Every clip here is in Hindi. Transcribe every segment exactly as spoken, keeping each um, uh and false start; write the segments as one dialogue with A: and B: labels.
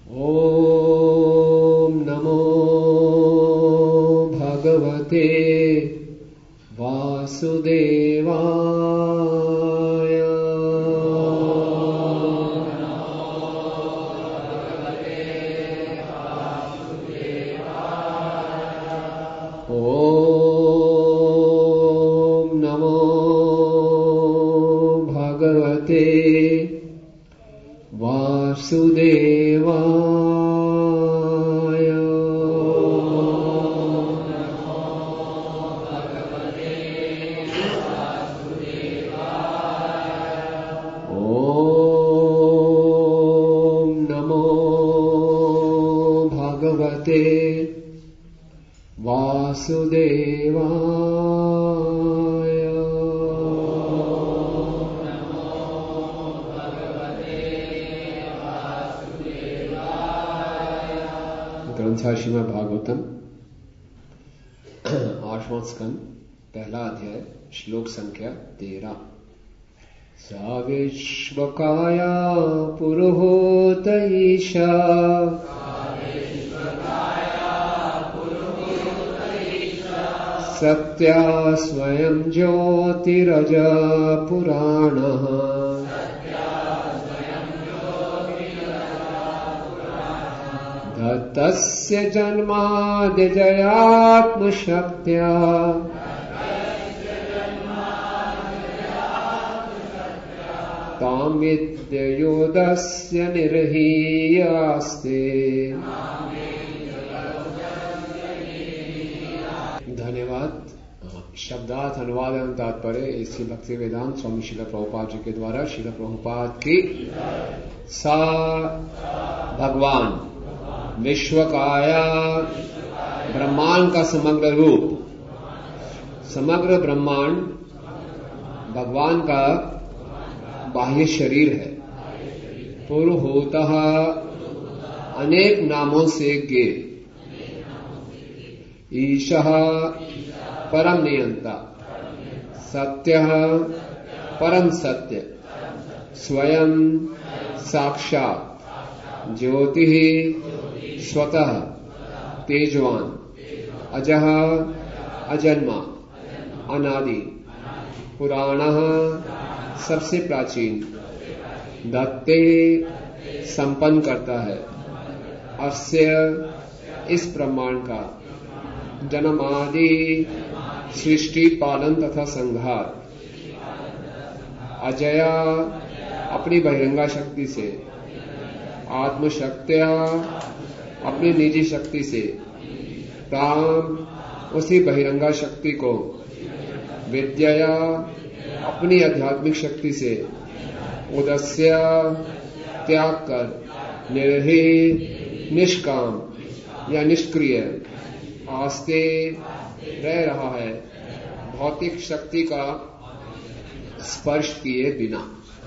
A: ओम नमो भगवते वासुदेवाय। ओम नमो भगवते वासुदेवाय। ओम नमो भगवते वासुदेवाय। ग्रंथ श्रीमद् भागवतम आठवां स्कंद पहला अध्याय श्लोक संख्या तेरह। सा विश्वकाया पुरुहूत ईशा सत्या स्वयं ज्योतिरज पुराणः। दत्तस्य जन्मादिजयात्मशक्त्या तां विद्ययोदस्य निर्हीयास्ते। धन्यवाद। शब्दार्थ अनुवाद एवं तात्पर्य इसी भक्ति वेदांत स्वामी श्रील प्रभुपाद जी के द्वारा श्रील प्रभुपाद की। सा भगवान विश्वकाया ब्रह्मांड का समग्र रूप, समग्र ब्रह्मांड भगवान का बाह्य शरीर है। पुरुहूतः अनेक नामों से गे। ईशः परम नियंता। सत्यः परम सत्य। स्वयं साक्षात। ज्योतिः स्वतः तेजवान। अजः अजन्मा अनादि। पुराणः सबसे प्राचीन। दत्ते संपन्न करता है। अस्य इस ब्रह्मांड का। जन्मादि सृष्टि पालन तथा संहार। अजया अपनी बहिरंगा शक्ति से। आत्मशक्त्या अपनी निजी शक्ति से। ताम उसी बहिरंगा शक्ति को। विद्या अपनी आध्यात्मिक शक्ति से। उदस्य त्याग कर। निर्हि निष्काम या निष्क्रिय। आस्ते रह रहा है भौतिक शक्ति का स्पर्श किए बिना।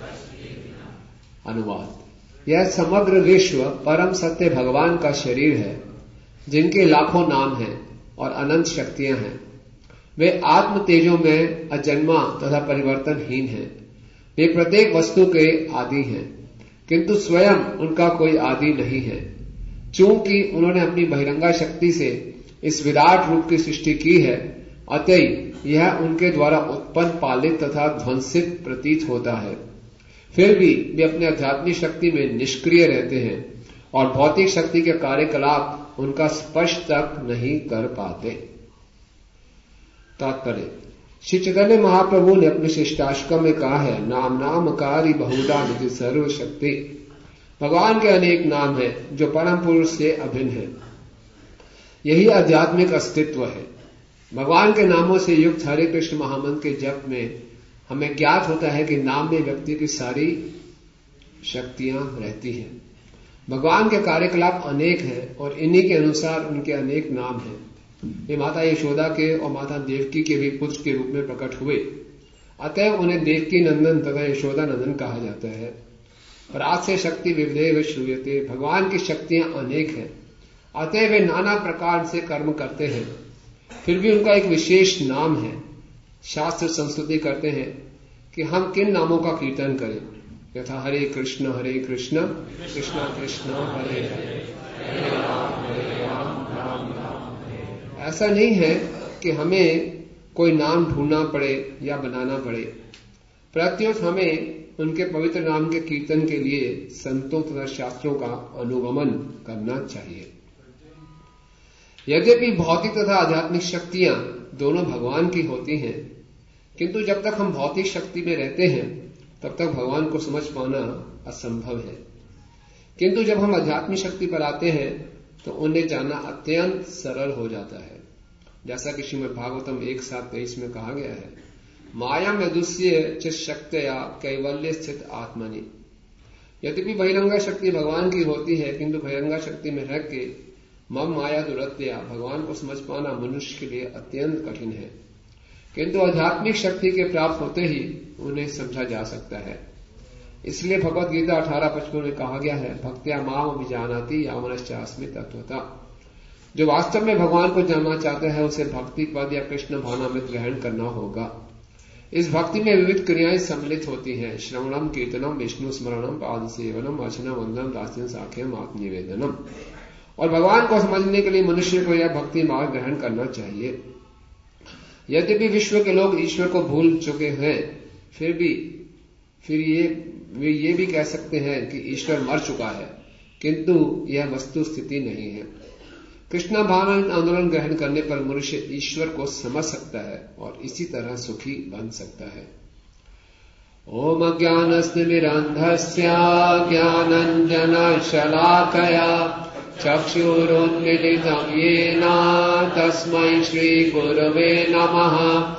A: अनुवाद। यह समग्र विश्व परम सत्य भगवान का शरीर है, जिनके लाखों नाम हैं और अनंत शक्तियां हैं। वे आत्म तेजों में अजन्मा तथा परिवर्तनहीन हैं। वे प्रत्येक वस्तु के आदि हैं, किंतु स्वयं उनका कोई आदि नहीं है। चूंकि उन्होंने अपनी बहिरंगा शक्ति से इस विराट रूप की सृष्टि की है, अतः यह उनके द्वारा उत्पन्न, पालित तथा ध्वंसित प्रतीत होता है। फिर भी वे अपने आध्यात्मिक शक्ति में निष्क्रिय रहते हैं और भौतिक शक्ति के कार्यकलाप उनका स्पर्श तक नहीं कर पाते। तात्पर्य। श्री चैतन्य महाप्रभु ने अपने शिष्टाष्टकम में कहा है, नाम नामकारी बहुधा निधि सर्वशक्ति। भगवान के अनेक नाम हैं जो परम पुरुष से अभिन्न है। यही आध्यात्मिक अस्तित्व है। भगवान के नामों से युक्त हरे कृष्ण महामंत्र के जप में हमें ज्ञात होता है कि नाम में व्यक्ति की सारी शक्तियां रहती हैं। भगवान के कार्यकलाप अनेक हैं और इन्हीं के अनुसार उनके अनेक नाम हैं। वे माता यशोदा के और माता देवकी के भी पुत्र के रूप में प्रकट हुए, अतः उन्हें देवकी नंदन तथा यशोदा नंदन कहा जाता है। पराग से शक्ति विविधेव श्रूयते। भगवान की शक्तियां अनेक हैं, अतः वे नाना प्रकार से कर्म करते हैं। फिर भी उनका एक विशेष नाम है। शास्त्र संस्तुति करते हैं कि हम किन नामों का कीर्तन करें। यथा हरे कृष्ण हरे कृष्ण कृष्ण कृष्ण हरे हरे हरे राम हरे राम राम राम। ऐसा नहीं है कि हमें कोई नाम ढूंढना पड़े या बनाना पड़े, प्रत्युत हमें उनके पवित्र नाम के कीर्तन के लिए संतों तथा शास्त्रों का अनुगमन करना चाहिए। यद्यपि भौतिक तथा आध्यात्मिक शक्तियां दोनों भगवान की होती हैं, किंतु जब तक हम भौतिक शक्ति में रहते हैं तब तक भगवान को समझ पाना असंभव है। किंतु जब हम आध्यात्मिक शक्ति पर आते हैं तो उन्हें जानना अत्यंत सरल हो जाता है। जैसा कि श्रीमद् भागवतम एक सात तेईस में कहा गया है, माया यदुष्य च शक्तया कैवल्य स्थित आत्मनि। यद्यपि बहिरंगा शक्ति भगवान की होती है, किंतु बहिरंगा शक्ति में रह के मम माया दुरत्या भगवान को समझ पाना मनुष्य के लिए अत्यंत कठिन है। किंतु आध्यात्मिक शक्ति के प्राप्त होते ही उन्हें समझा जा सकता है। इसलिए भगवत गीता अठारह पचपन में कहा गया है, भक्त्या माम अभिजानाति यावनश्चास्मि तत्वता। जो वास्तव में भगवान को जानना चाहता है उसे भक्ति पद या कृष्ण भावनामृत ग्रहण करना होगा। इस भक्ति में विविध क्रियाएं सम्मिलित होती हैं, श्रवणम कीर्तनम विष्णु स्मरणम पाद सेवनम अर्चनम वंदनम दास्यम साख्यम आत्मनिवेदनम। और भगवान को समझने के लिए मनुष्य को यह भक्ति मार्ग ग्रहण करना चाहिए। यद्यपि विश्व के लोग ईश्वर को भूल चुके हैं, फिर भी फिर ये वे ये भी कह सकते हैं कि ईश्वर मर चुका है, किंतु यह वस्तु स्थिति नहीं है। कृष्ण भावना आंदोलन ग्रहण करने पर मनुष्य ईश्वर को समझ सकता है और इसी तरह सुखी बन सकता है। ओम अज्ञानस्तिमिरान्धस्य ज्ञानाञ्जन शलाकया चक्षुरुन्मीलितं येन तस्मै श्रीगुरवे नमः।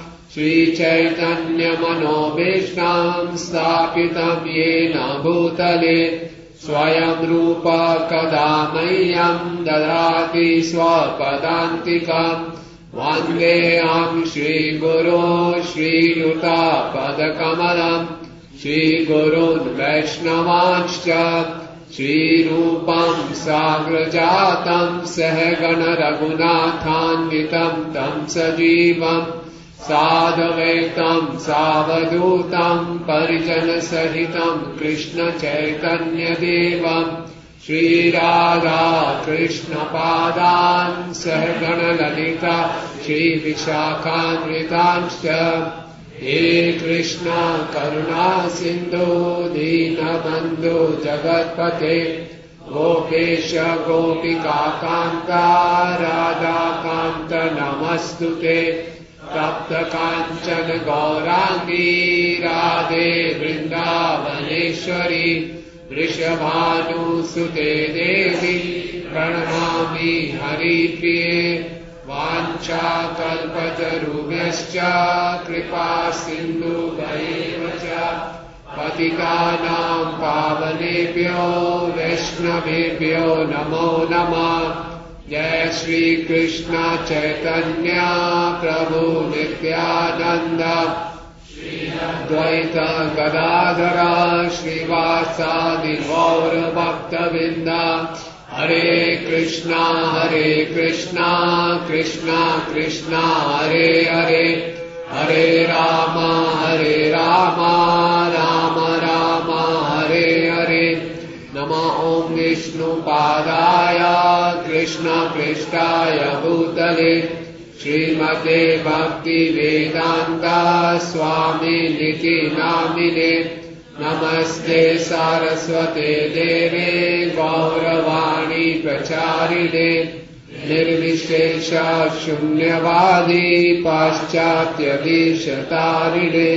A: श्रीचैतन्यमनोभीष्टं स्थापितं येन भूतले स्वयं रूप कदा मह्यं ददाति स्वपदान्तिकम्। वन्देऽहं श्रीगुरो श्रीयुतापदकमलम् श्रीगुरून् वैष्णवांश्च श्रीरूपं साग्रजातं सहगण रघुनाथान्वितं तं सजीवम् साधुवैतं सावधूतं परिजनसहितं कृष्ण चैतन्यदेवं श्रीराधा कृष्णपादान् सहगण ललिता श्रीविशाखान्वितांश्च। हे कृष्ण करुणा सिन्धु दीनबन्धु जगत्पते गोपेश गोपिकान्ता राधाकान्त नमस्तुते। तप्त कांचन गौरांगी राधे वृंदावनेश्वरी वृषभानुसुते देवी प्रणमामि हरिप्रिये। वाञ्छाकल्पतरुभ्यश्च कृपा सिन्धुभ्यैव च पतितानां पावनेभ्यो वैष्णवेभ्यो नमो नमः। जय श्री कृष्ण चैतन्य प्रभु नित्यानंद द्वैत गदाधर श्रीवासादि गौर भक्तवृंद। हरे कृष्णा हरे कृष्णा कृष्णा कृष्णा हरे हरे हरे राम हरे राम राम राम हरे हरे। नमः ओं विष्णुपादाय कृष्णपृष्ठाय भूतले श्रीमते भक्तिवेदान्त स्वामिनिति नामिने। नमस्ते सारस्वते देवे गौरवाणी प्रचारिणे निर्विशेष शून्यवादी पाश्चात्यदेशतारिणे।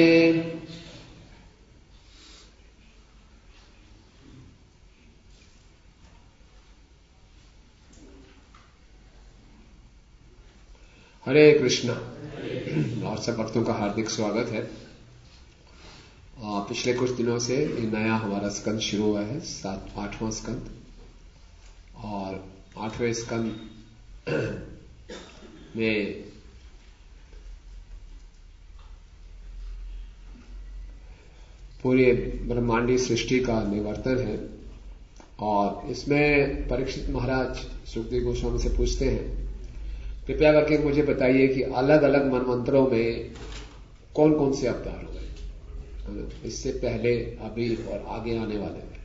A: हरे कृष्णा। और सब भक्तों का हार्दिक स्वागत है। आ, पिछले कुछ दिनों से ये नया हमारा स्कंद शुरू हुआ है, सात आठवां स्कंद। और आठवें स्कंद में पूरे ब्रह्मांडी सृष्टि का निवर्तन है। और इसमें परीक्षित महाराज सुखदेव गोस्वामी से पूछते हैं, कृपया करके मुझे बताइए कि अलग अलग मनमंत्रों में कौन कौन से अवतार हुए। इससे पहले, अभी और आगे आने वाले में।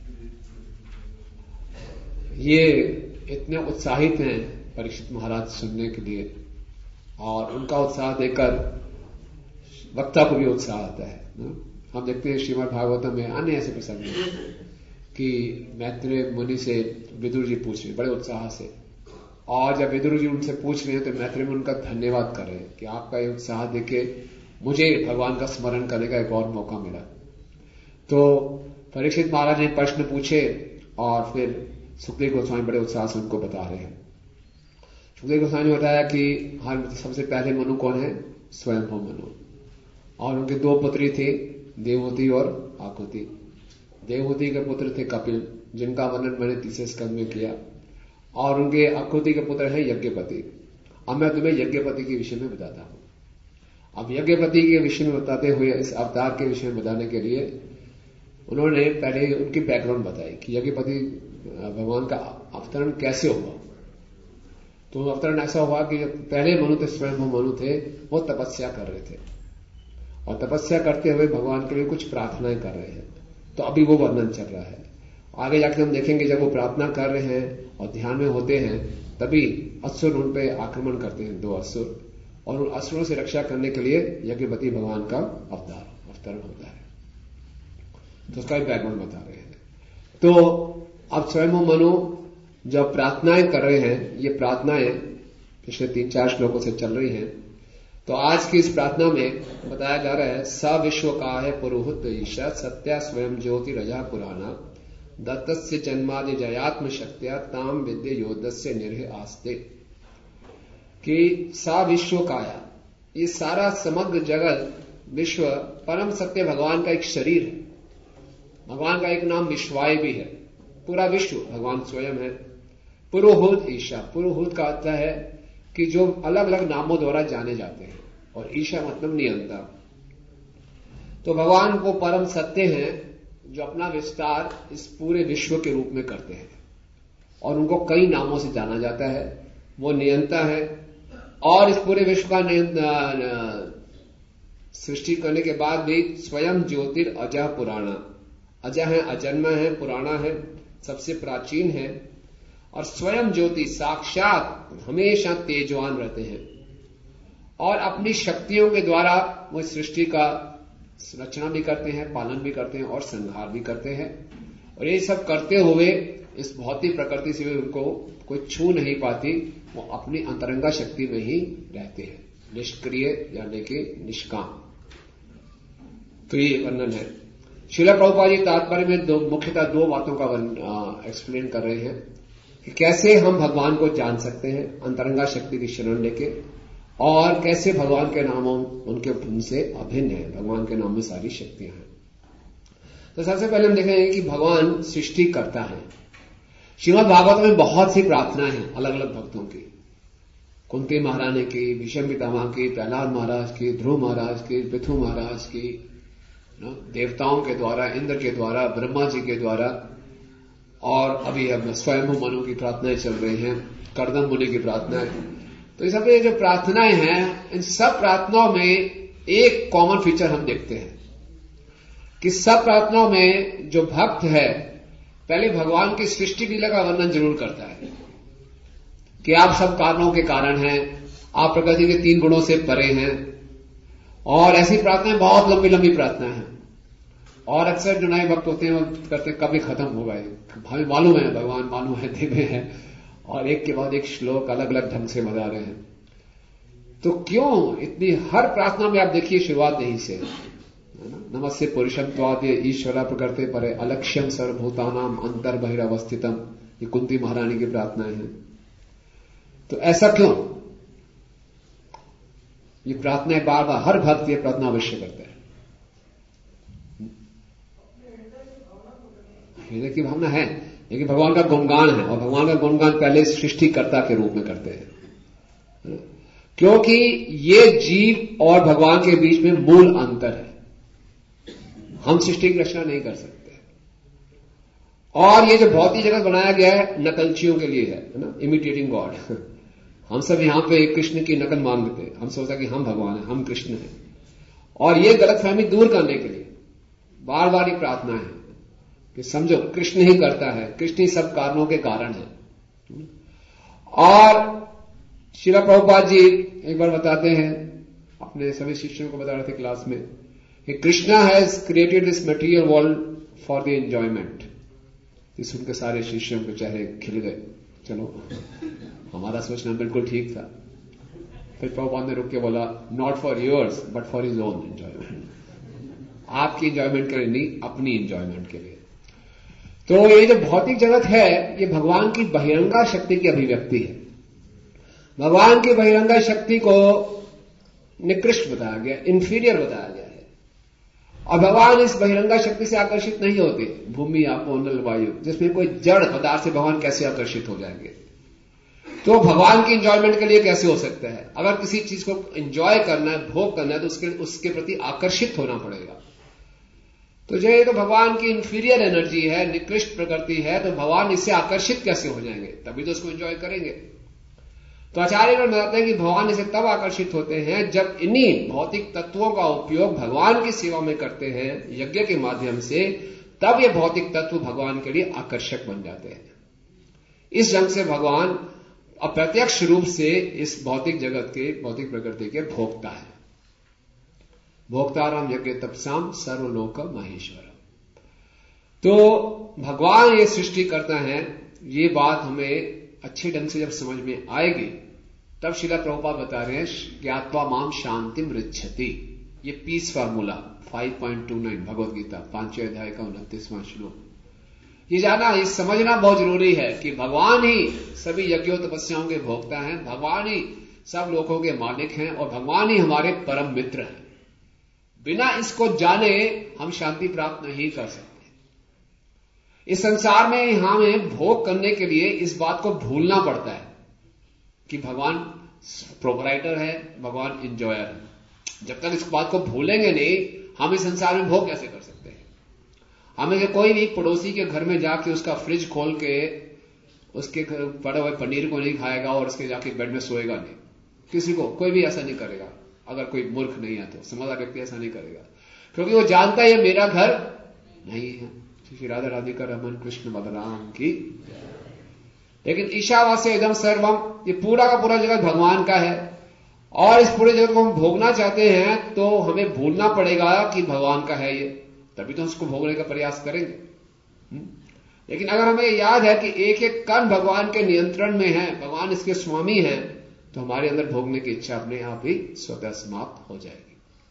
A: ये इतने उत्साहित हैं परीक्षित महाराज सुनने के लिए, और उनका उत्साह देखकर वक्ता को भी उत्साह आता है। हम देखते हैं श्रीमद् भागवतम में अन्य ऐसे प्रसंग कि मैत्रेय मुनि से विदुर जी पूछ रहे बड़े उत्साह से, और जब विदुर जी उनसे पूछ रहे हैं तो मैत्रेय मुनि उनका धन्यवाद कर रहे हैं कि आपका ये उत्साह देखे मुझे भगवान का स्मरण करने का एक और मौका मिला। तो परीक्षित महाराज ने प्रश्न पूछे और फिर सुखदेव गोस्वामी बड़े उत्साह से उनको बता रहे हैं। सुखदेव गोस्वामी ने बताया कि हर सबसे पहले मनु कौन है? स्वयं हो मनु, और उनके दो पुत्री थे, देवहूति और आकुति। देवहूति के पुत्र थे कपिल, जिनका वर्णन मैंने तीसरे स्कंद में किया, और उनके आकुति के पुत्र हैं यज्ञपति। अब मैं तुम्हें यज्ञपति के विषय में बताता हूं। अब यज्ञपति के विषय में बताते हुए, इस अवतार के विषय में बताने के लिए उन्होंने पहले उनकी बैकग्राउंड बताई कि यज्ञपति भगवान का अवतरण कैसे हुआ। तो अवतरण ऐसा हुआ कि पहले मनु थे, स्वयं मनु थे, वो तपस्या कर रहे थे, और तपस्या करते हुए भगवान के लिए कुछ प्रार्थनाएं कर रहे हैं। तो अभी वो वर्णन चल रहा है। आगे जाकर हम देखेंगे जब वो प्रार्थना कर रहे हैं और ध्यान में होते हैं, तभी असुर उन पे आक्रमण करते हैं, दो असुर, और उन असुरों से रक्षा करने के लिए यज्ञपति भगवान का अवतार अवतरण होता है। तो उसका भी बैकग्राउंड बता रहे हैं। तो अब स्वयं मनु जब प्रार्थनाएं कर रहे हैं, ये प्रार्थनाएं पिछले तीन चार श्लोकों से चल रही हैं। तो आज की इस प्रार्थना में बताया जा रहा है, स विश्व का है पुरोहित ईशा सत्या स्वयं ज्योति रजा पुराना दत्तस्य जन्मादि जयात्म शक्त्या ताम विद्य योद्धस्य निर्ह आस्ते। कि सा विश्व काया, ये सारा समग्र जगत विश्व परम सत्य भगवान का एक शरीर है। भगवान का एक नाम विश्वाय भी है। पूरा विश्व भगवान स्वयं है। पुरोहित ईशा, पुरोहित का अर्थ है कि जो अलग अलग नामों द्वारा जाने जाते हैं, और ईशा मतलब नियंता। तो भगवान वो परम सत्य हैं जो अपना विस्तार इस पूरे विश्व के रूप में करते हैं, और उनको कई नामों से जाना जाता है। वो नियंता है, और इस पूरे विश्व का सृष्टि करने के बाद भी स्वयं ज्योतिर अजह पुराणा, अजह है, अजन्मा है, पुराना है, सबसे प्राचीन है, और स्वयं ज्योति साक्षात हमेशा तेजवान रहते हैं, और अपनी शक्तियों के द्वारा वो सृष्टि का रचना भी करते हैं, पालन भी करते हैं, और संहार भी करते हैं। और ये सब करते हुए इस भौतिक प्रकृति से उनको कोई छू नहीं पाती, वो अपनी अंतरंगा शक्ति में ही रहते हैं, निष्क्रिय यानी कि निष्काम। तो ये वर्णन है। श्रील प्रभुपाद जी तात्पर्य में दो मुख्यतः दो बातों का एक्सप्लेन कर रहे हैं कि कैसे हम भगवान को जान सकते हैं अंतरंगा शक्ति की शरण लेके, और कैसे भगवान के नामों उनके उनसे अभिन्न है। भगवान के नाम में सारी शक्तियां हैं। तो सबसे पहले हम देखेंगे कि भगवान सृष्टि करता है। श्रीमद् भागवत में बहुत सी प्रार्थनाएं हैं अलग अलग भक्तों की, कुंती महारानी की, भीष्म पितामह की, प्रहलाद महाराज की, ध्रुव महाराज की, पृथु महाराज की, देवताओं के द्वारा, इंद्र के द्वारा, ब्रह्मा जी के द्वारा, और अभी अब स्वयं मनु की प्रार्थनाएं चल रही हैं, कर्दम मुनि की प्रार्थनाएं। तो ये सब ये जो प्रार्थनाएं हैं, इन सब प्रार्थनाओं में एक कॉमन फीचर हम देखते हैं कि सब प्रार्थनाओं में जो भक्त है पहले भगवान की सृष्टि लीला का वर्णन जरूर करता है कि आप सब कारणों के कारण हैं, आप प्रकृति के तीन गुणों से परे हैं। और ऐसी प्रार्थनाएं बहुत लंबी लंबी प्रार्थनाएं हैं, और अक्सर जो नए भक्त होते हैं वो करते कभी खत्म होगा, हमें मालूम है भगवान मालूम है दिव्य है, और एक के बाद एक श्लोक अलग अलग ढंग से बता रहे हैं। तो क्यों इतनी हर प्रार्थना में आप देखिए शुरुआत यहीं से है ना, नमस्ते पुरुषम त्वाद्य ईश्वरा प्रकृते परे अलक्ष्यम सर्वभूतानाम अंतर बहिरवस्थितम, ये कुंती महारानी की प्रार्थनाएं हैं। तो ऐसा क्यों? ये प्रार्थनाएं बार बार हर भक्त ये प्रार्थना अवश्य करते हैं। हृदय की भावना है, लेकिन भगवान का गुणगान है, और भगवान का गुणगान पहले सृष्टिकर्ता के रूप में करते हैं, क्योंकि ये जीव और भगवान के बीच में मूल अंतर है। हम सृष्टि की रचना नहीं कर सकते, और ये जो भौतिक जगत बनाया गया है नकलचियों के लिए है ना, इमिटेटिंग गॉड। हम सब यहां पे कृष्ण की नकल मांगते हैं, हम सोचते कि हम भगवान हैं, हम कृष्ण हैं, और ये गलतफहमी दूर करने के लिए बार बार ये प्रार्थना है कि समझो कृष्ण ही करता है, कृष्ण ही सब कारणों के कारण है। और श्रील प्रभुपाद जी एक बार बताते हैं, अपने सभी शिष्यों को बता रहे थे क्लास में, कि Krishna has created this material world for the enjoyment. ये सुनकर सारे शिष्यों के चेहरे खिल गए, चलो हमारा सोचना बिल्कुल ठीक था। फिर प्रभुपाद ने रुक के बोला, not for yours but for his own enjoyment. आपकी एंजॉयमेंट के लिए नहीं, अपनी एंजॉयमेंट के लिए। तो ये जो भौतिक जगत है, ये भगवान की बहिरंगा शक्ति की अभिव्यक्ति है। भगवान की बहिरंगा शक्ति को निकृष्ट बताया गया, इंफीरियर बताया गया है। और भगवान इस बहिरंगा शक्ति से आकर्षित नहीं होते। भूमि, आपो, नल, वायु, जिसमें कोई जड़ पदार्थ से भगवान कैसे आकर्षित हो जाएंगे? तो भगवान की एंजॉयमेंट के लिए कैसे हो सकता है? अगर किसी चीज को एंजॉय करना है, भोग करना है, तो उसके उसके प्रति आकर्षित होना पड़ेगा। तो जो ये तो भगवान की इंफीरियर एनर्जी है, निकृष्ट प्रकृति है, तो भगवान इससे आकर्षित कैसे हो जाएंगे? तभी तो उसको एंजॉय करेंगे। तो आचार्यगण बताते हैं कि भगवान इसे तब आकर्षित होते हैं जब इन्हीं भौतिक तत्वों का उपयोग भगवान की सेवा में करते हैं यज्ञ के माध्यम से, तब ये भौतिक तत्व भगवान के लिए आकर्षक बन जाते हैं। इस ढंग से भगवान अप्रत्यक्ष रूप से इस भौतिक जगत के, भौतिक प्रकृति के भोक्ता है। भोक्ताराम यज्ञ तपसाम सर्वलोक महेश्वर। तो भगवान ये सृष्टि करता है, ये बात हमें अच्छे ढंग से जब समझ में आएगी, तब श्रील प्रभुपाद बता रहे हैं, ज्ञात्वा माम शांतिम ऋच्छति। ये पीस फार्मूला पाँच पॉइंट दो नौ भगवद गीता पांचवें अध्याय का उनतीसवां श्लोक। ये जाना, ये समझना बहुत जरूरी है कि भगवान ही सभी यज्ञों तपस्याओं के भोक्ता हैं, भगवान ही सब लोगों के मालिक हैं, और भगवान ही हमारे परम मित्र हैं। बिना इसको जाने हम शांति प्राप्त नहीं कर सकते। इस संसार में हमें भोग करने के लिए इस बात को भूलना पड़ता है कि भगवान प्रोपराइटर है, भगवान इंजॉयर है। जब तक इस बात को भूलेंगे नहीं, हम इस संसार में भोग कैसे कर सकते हैं? हमें कोई भी पड़ोसी के घर में जाके उसका फ्रिज खोल के उसके पड़े हुए पनीर को नहीं खाएगा और उसके जाके बेड में सोएगा नहीं। किसी को, कोई भी ऐसा नहीं करेगा। अगर कोई मूर्ख नहीं है तो समझदार व्यक्ति ऐसा नहीं करेगा, क्योंकि वो जानता है ये मेरा घर नहीं है। श्री राधा राधिका रमन कृष्ण बलराम की। लेकिन ईशावास्य इदम सर्वम, ये पूरा का पूरा जगत भगवान का है, और इस पूरे जगत को हम भोगना चाहते हैं तो हमें भूलना पड़ेगा कि भगवान का है ये, तभी तो उसको भोगने का प्रयास करेंगे। लेकिन अगर हमें याद है कि एक एक कण भगवान के नियंत्रण में है, भगवान इसके स्वामी है, तो हमारे अंदर भोगने की इच्छा अपने आप ही स्वतः समाप्त हो जाएगी।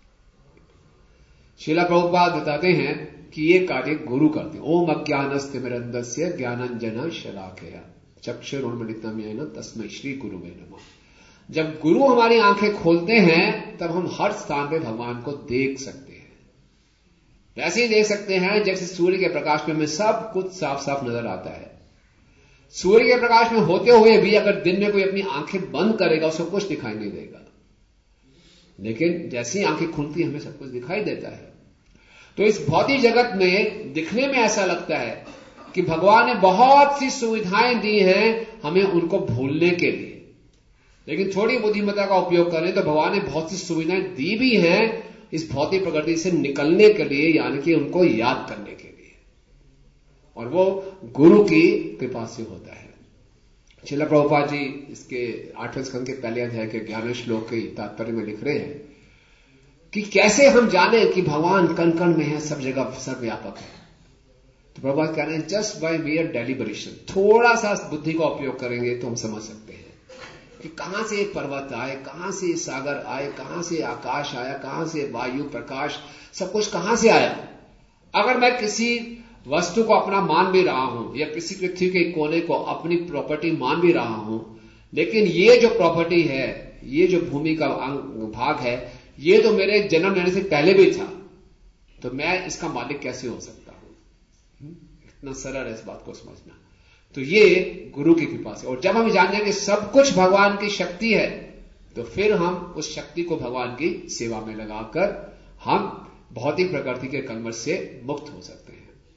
A: श्रील प्रभुपाद बताते हैं कि ये कार्य गुरु करते हैं। ओम अज्ञानस्तिमिरन्धस्य ज्ञानांजन शलाकया चक्षुरुन्मीलितं येन तस्मै श्री गुरुवे नमः। जब गुरु हमारी आंखें खोलते हैं, तब हम हर स्थान पे भगवान को देख सकते हैं। ऐसे ही देख सकते हैं जैसे सूर्य के प्रकाश में हमें सब कुछ साफ साफ नजर आता है। सूर्य के प्रकाश में होते हुए भी अगर दिन में कोई अपनी आंखें बंद करेगा, उसको कुछ दिखाई नहीं देगा। लेकिन जैसे ही आंखें खुलती हमें सब कुछ दिखाई देता है। तो इस भौतिक जगत में दिखने में ऐसा लगता है कि भगवान ने बहुत सी सुविधाएं दी हैं हमें उनको भूलने के लिए। लेकिन थोड़ी बुद्धिमत्ता का उपयोग करें तो भगवान ने बहुत सी सुविधाएं दी भी हैं इस भौतिक प्रकृति से निकलने के लिए, यानी कि उनको याद करने के लिए, और वो गुरु की कृपा से होता है। श्रील प्रभुपाद जी इसके आठवें स्कंद के पहले अध्याय के ग्यारहवें श्लोक के तात्पर्य में लिख रहे हैं कि कैसे हम जाने कि भगवान कण कण में है, सब जगह सर्वव्यापक है। तो प्रभुपाद कह रहे हैं, जस्ट बाय मेयर डेलिबरेशन, थोड़ा सा बुद्धि का उपयोग करेंगे तो हम समझ सकते हैं कि कहां से पर्वत आए, कहां से सागर आए, कहां से आकाश आया, कहां से वायु प्रकाश, सब कुछ कहां से आया। अगर मैं किसी वस्तु को अपना मान भी रहा हूं या किसी पृथ्वी के कोने को अपनी प्रॉपर्टी मान भी रहा हूं, लेकिन ये जो प्रॉपर्टी है, ये जो भूमि का भाग है, ये तो मेरे जन्म लेने से पहले भी था, तो मैं इसका मालिक कैसे हो सकता हूं? इतना सरल है इस बात को समझना। तो ये गुरु की कृपा से, और जब हम जान जाएंगे सब कुछ भगवान की शक्ति है, तो फिर हम उस शक्ति को भगवान की सेवा में लगाकर हम भौतिक प्रकृति के कलमश से मुक्त हो सकते हैं।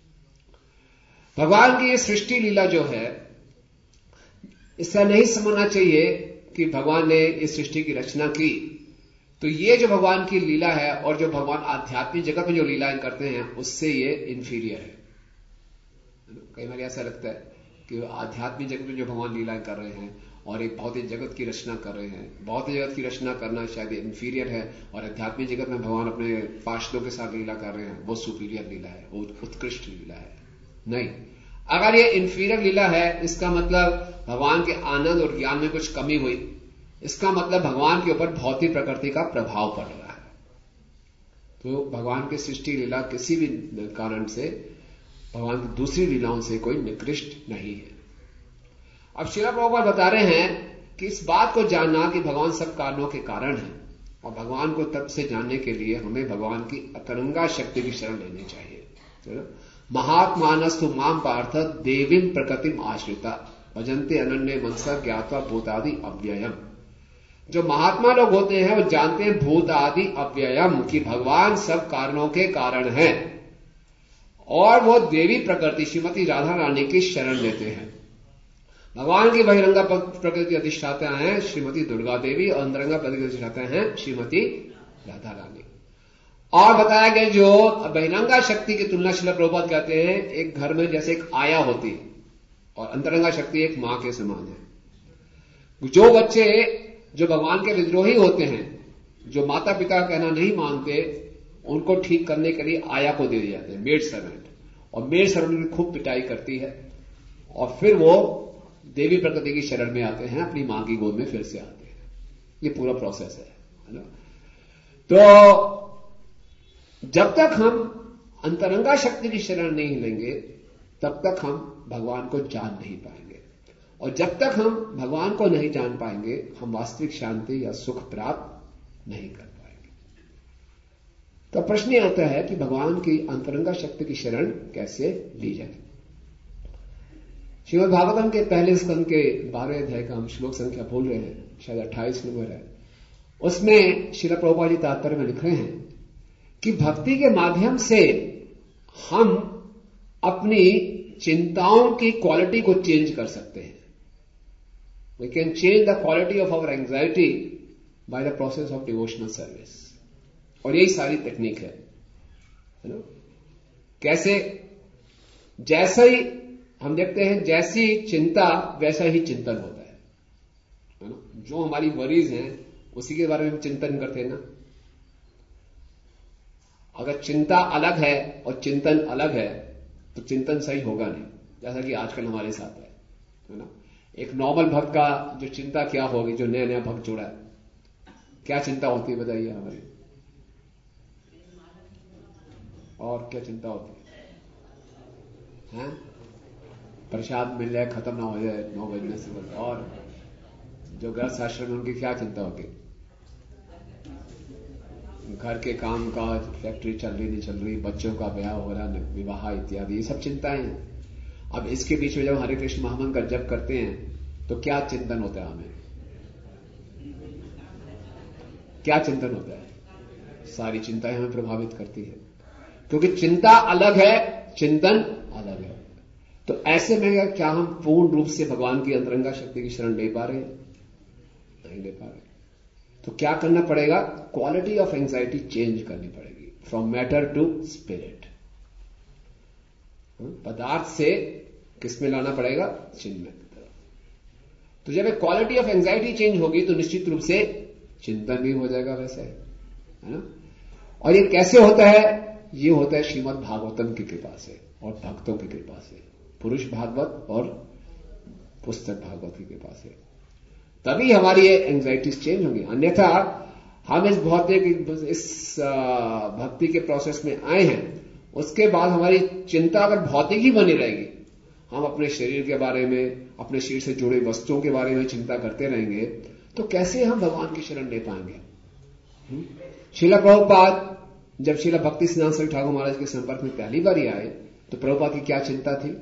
A: भगवान की ये सृष्टि लीला जो है, इससे नहीं समझना चाहिए कि भगवान ने इस सृष्टि की रचना की तो ये जो भगवान की लीला है और जो भगवान आध्यात्मिक जगत में जो लीलाएं करते हैं उससे ये इंफीरियर है। कई बार ऐसा लगता है कि आध्यात्मिक जगत में जो भगवान लीलाएं कर रहे हैं और एक भौतिक जगत की रचना कर रहे हैं, भौतिक जगत की रचना करना शायद इंफीरियर है और आध्यात्मिक जगत में भगवान अपने पार्षदों के साथ लीला कर रहे हैं वो सुपीरियर लीला है, वो उत्कृष्ट लीला है। नहीं, अगर ये इंफीरियर लीला है इसका मतलब भगवान के आनंद और ज्ञान में कुछ कमी हुई, इसका मतलब भगवान के ऊपर भौतिक प्रकृति का प्रभाव पड़ रहा है। तो भगवान की सृष्टि लीला किसी भी कारण से भगवान की दूसरी लीलाओं से कोई निकृष्ट नहीं है। अब श्रील प्रभुपाद बता रहे हैं कि इस बात को जानना कि भगवान सब कारणों के कारण है और भगवान को तब से जानने के लिए हमें भगवान की अतरंगा शक्ति की शरण लेनी चाहिए। महात्मानस्तु माम पार्थ देवीं प्रकृतिम आश्रिता भजन्ते अनन्य मनसा ज्ञात्वा भूतादि अव्ययम। जो महात्मा लोग होते हैं वो जानते हैं भूत आदि अव्ययम कि भगवान सब कारणों के कारण है और वो देवी प्रकृति श्रीमती राधा रानी की शरण लेते हैं। भगवान की बहिरंगा प्रकृति अधिष्ठाता हैं श्रीमती दुर्गा देवी और अंतरंगा प्रकृति अधिष्ठाता हैं श्रीमती राधा रानी। और बताया गया जो बहिरंगा शक्ति की तुलना श्रील प्रभुपाद कहते हैं एक घर में जैसे एक आया होती है और अंतरंगा शक्ति एक मां के समान है। जो बच्चे जो भगवान के विद्रोही होते हैं, जो माता पिता का कहना नहीं मानते, उनको ठीक करने के लिए आया को दे दिए जाते हैं, मेड सर्वेंट, और मेड सर्वेंट की खूब पिटाई करती है और फिर वो देवी प्रकृति की शरण में आते हैं, अपनी मां की गोद में फिर से आते हैं। ये पूरा प्रोसेस है ना। तो जब तक हम अंतरंगा शक्ति की शरण नहीं लेंगे तब तक हम भगवान को जान नहीं पाएंगे और जब तक हम भगवान को नहीं जान पाएंगे हम वास्तविक शांति या सुख प्राप्त नहीं कर पाएंगे। तो प्रश्न यह आता है कि भगवान की अंतरंगा शक्ति की शरण कैसे ली जाए। श्रीमद् भागवतम के पहले स्कंद के बारह अध्याय का हम श्लोक संख्या बोल रहे हैं, शायद अट्ठाईस नंबर है। उसमें श्रील प्रभुपाद जी तात्पर्य में लिख रहे हैं कि भक्ति के माध्यम से हम अपनी चिंताओं की क्वालिटी को चेंज कर सकते हैं। We can change the quality of our anxiety by the process of devotional service. और यही सारी टेक्निक है, है ना। कैसे? जैसे ही हम देखते हैं जैसी चिंता वैसा ही चिंतन होता है, है ना। जो हमारी वरीज हैं उसी के बारे में हम चिंतन करते हैं ना। अगर चिंता अलग है और चिंतन अलग है तो चिंतन सही होगा नहीं, जैसा कि आजकल हमारे साथ है, है ना। एक नॉर्मल भक्त का जो चिंता क्या होगी, जो नया नया भक्त जुड़ा है, क्या चिंता होती है बताइए हमारी? और क्या चिंता होती है, हैं? प्रसाद मिल जाए, खत्म ना हो जाए नौ बजने से बस। और जो गृहस्थ आश्रम में उनकी क्या चिंता होगी? घर के काम काज, फैक्ट्री चल रही नहीं चल रही, बच्चों का ब्याह हो रहा, विवाह इत्यादि, ये सब चिंताएं हैं। अब इसके बीच में जब हरे कृष्ण महामंत्र का जप करते हैं तो क्या चिंतन होता है हमें? क्या चिंतन होता है? सारी चिंताएं हमें प्रभावित करती है, क्योंकि चिंता अलग है, चिंतन अलग है। तो ऐसे में क्या हम पूर्ण रूप से भगवान की अंतरंगा शक्ति की शरण ले पा रहे हैं? नहीं ले पा रहे। तो क्या करना पड़ेगा? क्वालिटी ऑफ एंजाइटी चेंज करनी पड़ेगी, फ्रॉम मैटर टू स्पिरिट। पदार्थ से किसमें लाना पड़ेगा? चिन्मय की तरफ। तो जब एक क्वालिटी ऑफ एंजाइटी चेंज होगी तो निश्चित रूप से चिंतन भी हो जाएगा वैसे, है ना। और ये कैसे होता है? ये होता है श्रीमद् भागवतम की कृपा से और भक्तों की कृपा से, पुरुष भागवत और पुस्तक भागवत की कृपा से। तभी हमारी ये एंजाइटीज चेंज होंगी। अन्यथा हम इस भौतिक इस भक्ति के प्रोसेस में आए हैं, उसके बाद हमारी चिंता अगर भौतिक ही बनी रहेगी, हम अपने शरीर के बारे में, अपने शरीर से जुड़े वस्तुओं के बारे में चिंता करते रहेंगे, तो कैसे हम भगवान की शरण ले पाएंगे? श्रील प्रभुपाद जब श्रील भक्ति सिद्धांत सरस्वती ठाकुर महाराज के संपर्क में पहली बार ही आए तो प्रभुपाद की क्या चिंता थी?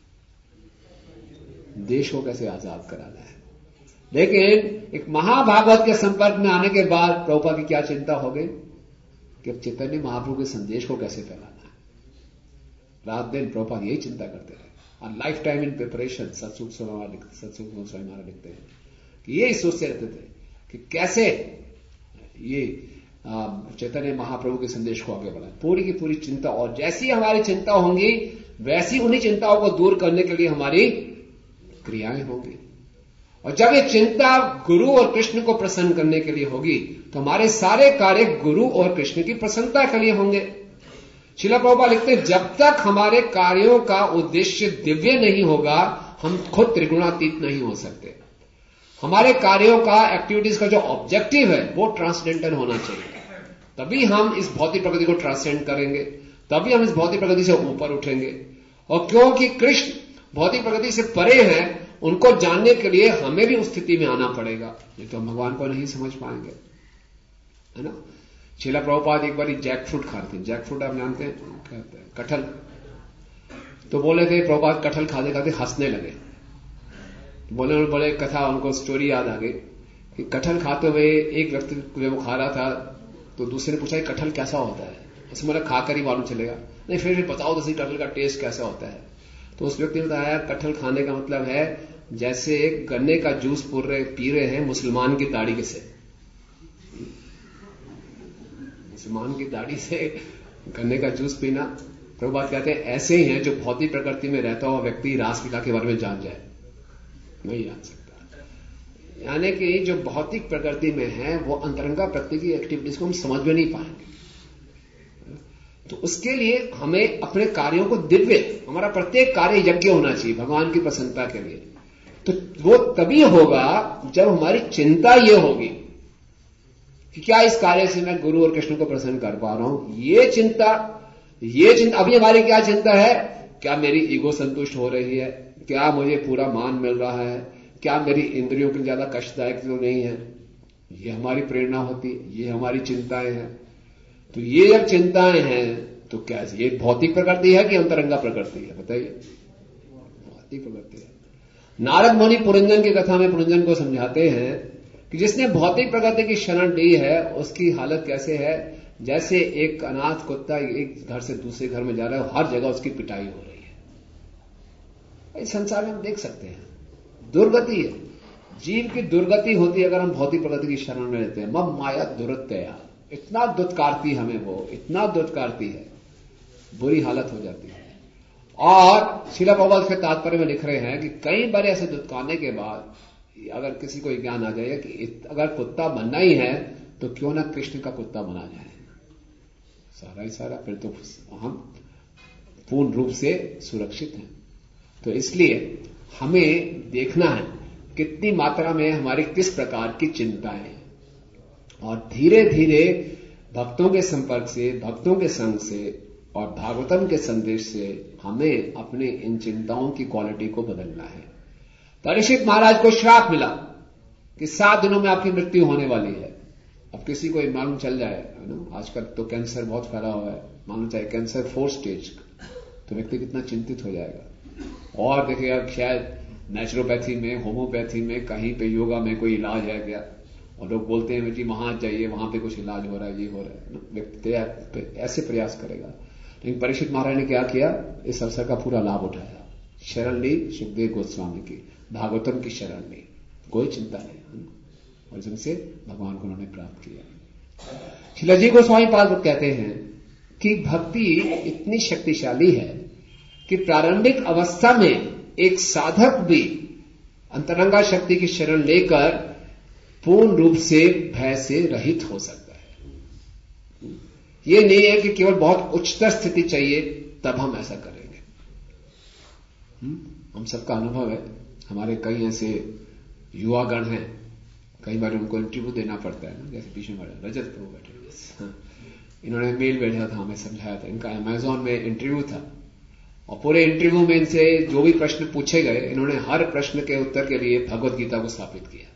A: देश को कैसे आजाद कराना है। लेकिन एक महाभागवत के संपर्क में आने के बाद प्रभुपाद की क्या चिंता हो गई कि अब चैतन्य महाप्रभु के संदेश को कैसे फैलाना है। रात दिन प्रभुपाद यही चिंता करते रहे और लाइफ टाइम इन प्रिपरेशन। सत्सुख सत्सुख गोस्वामी महाराज लिखते हैं कि यही सोचते रहते थे कि कैसे ये चैतन्य महाप्रभु के संदेश को आगे बढ़ाए, पूरी की पूरी चिंता। और जैसी हमारी चिंता होंगी वैसी उन्हीं चिंताओं को दूर करने के लिए हमारी क्रियाएं होंगी। और जब ये चिंता गुरु और कृष्ण को प्रसन्न करने के लिए होगी तो हमारे सारे कार्य गुरु और कृष्ण की प्रसन्नता के लिए होंगे। श्रील प्रभुपाद लिखते हैं, जब तक हमारे कार्यों का उद्देश्य दिव्य नहीं होगा हम खुद त्रिगुणातीत नहीं हो सकते। हमारे कार्यों का, एक्टिविटीज का जो ऑब्जेक्टिव है वो ट्रांसडेंटल होना चाहिए, तभी हम इस भौतिक प्रकृति को ट्रांसेंड करेंगे, तभी हम इस भौतिक प्रकृति से ऊपर उठेंगे। और क्योंकि कृष्ण भौतिक प्रकृति से परे हैं, उनको जानने के लिए हमें भी उस स्थिति में आना पड़ेगा, नहीं तो हम भगवान को नहीं समझ पाएंगे, है ना। श्रील प्रभुपाद एक बार जैक फ्रूट खाते हैं, जैक फ्रूट आप जानते हैं, कहते हैं कटहल। तो बोले थे प्रभुपाद कटहल खाते खाते हंसने लगे। बोले बोले कथा, उनको स्टोरी याद आ गई कि कटहल खाते हुए एक व्यक्ति जब वो खा रहा था तो दूसरे ने पूछा कटहल कैसा होता है। उसमें बोला खाकर ही मालूम चलेगा, नहीं फिर भी बताओ तो सही कटहल का टेस्ट कैसा होता है। तो उस व्यक्ति ने बताया कटहल खाने का मतलब है जैसे गन्ने का जूस पी रहे हैं मुसलमान की दाढ़ी से, मुसलमान की दाढ़ी से गन्ने का जूस पीना। प्रभुपाद कहते हैं ऐसे ही है जो भौतिक प्रकृति में रहता हुआ व्यक्ति रासलीला के बारे में जान जाए, नहीं जान सकता। यानी कि जो भौतिक प्रकृति में है वो अंतरंगा प्रकृति की एक्टिविटीज को हम समझ में नहीं पाएंगे। तो उसके लिए हमें अपने कार्यों को दिव्य, हमारा प्रत्येक कार्य यज्ञ होना चाहिए भगवान की प्रसन्नता के लिए। तो वो तभी होगा जब हमारी चिंता ये होगी कि क्या इस कार्य से मैं गुरु और कृष्ण को प्रसन्न कर पा रहा हूं। ये चिंता ये चिंता अभी हमारी क्या चिंता है, क्या मेरी ईगो संतुष्ट हो रही है, क्या मुझे पूरा मान मिल रहा है, क्या मेरी इंद्रियों के ज्यादा कष्टदायक तो नहीं है। ये हमारी प्रेरणा होती है, ये हमारी चिंताएं हैं। तो ये जब चिंताएं हैं तो क्या ये भौतिक प्रकृति है कि अंतरंगा प्रकृति है, बताइए। भौतिक प्रकृति है। नारद मुनि पुरंजन की कथा में पुरंजन को समझाते हैं कि जिसने भौतिक प्रकृति की शरण ली है उसकी हालत कैसे है, जैसे एक अनाथ कुत्ता एक घर से दूसरे घर में जा रहा है, हर जगह उसकी पिटाई हो रही है। इस संसार में हम देख सकते हैं दुर्गति है, जीव की दुर्गति होती है अगर हम भौतिक प्रकृति की शरण में लेते हैं। मम माया दुरत्या, इतना दुत्कारती हमें, वो इतना दुत्कारती है, बुरी हालत हो जाती है। और श्रील प्रभुपाद के तात्पर्य में लिख रहे हैं कि कई बार ऐसे दुत्कारने के बाद अगर किसी को ज्ञान आ जाएगा कि अगर कुत्ता बनना ही है तो क्यों ना कृष्ण का कुत्ता बना जाए, सारा ही सारा, फिर तो हम पूर्ण रूप से सुरक्षित हैं। तो इसलिए हमें देखना है कितनी मात्रा में हमारी किस प्रकार की चिंताएं हैं, और धीरे धीरे भक्तों के संपर्क से, भक्तों के संग से और भागवतम के संदेश से हमें अपने इन चिंताओं की क्वालिटी को बदलना है। परीक्षित महाराज को श्राप मिला कि सात दिनों में आपकी मृत्यु होने वाली है। अब किसी को मालूम चल जाए, है ना, आजकल तो कैंसर बहुत फैला हुआ है, मालूम चाहे कैंसर फोर्थ स्टेज, तो व्यक्ति कितना चिंतित हो जाएगा। और देखिए अब शायद नेचुरोपैथी में, होम्योपैथी में, कहीं पे योगा में कोई इलाज है क्या, और लोग बोलते हैं जी वहां जाइए, वहां पे कुछ इलाज हो रहा है, ये हो रहा है। व्यक्ति ऐसे प्रयास करेगा। लेकिन परीक्षित महाराज ने क्या किया, इस अवसर का पूरा लाभ उठाया, शरण ली सुखदेव गोस्वामी की, भागवतम की शरण ली, कोई चिंता नहीं, और जिनसे भगवान को उन्होंने प्राप्त किया। श्रीलजी गोस्वामी पाद कहते हैं कि भक्ति इतनी शक्तिशाली है कि प्रारंभिक अवस्था में एक साधक भी अंतरंगा शक्ति की शरण लेकर पूर्ण रूप से भय से रहित हो सकता है। यह नहीं है कि केवल बहुत उच्चतर स्थिति चाहिए तब हम ऐसा करेंगे। हम सबका अनुभव है, हमारे कई ऐसे युवागण हैं, कई बार उनको इंटरव्यू देना पड़ता है ना, जैसे पीछे हमारे रजत प्रभु बैठे, इन्होंने मेल भेजा था, हमें समझाया था, इनका अमेजॉन में इंटरव्यू था, और पूरे इंटरव्यू में इनसे जो भी प्रश्न पूछे गए, इन्होंने हर प्रश्न के उत्तर के लिए भगवत गीता को स्थापित किया।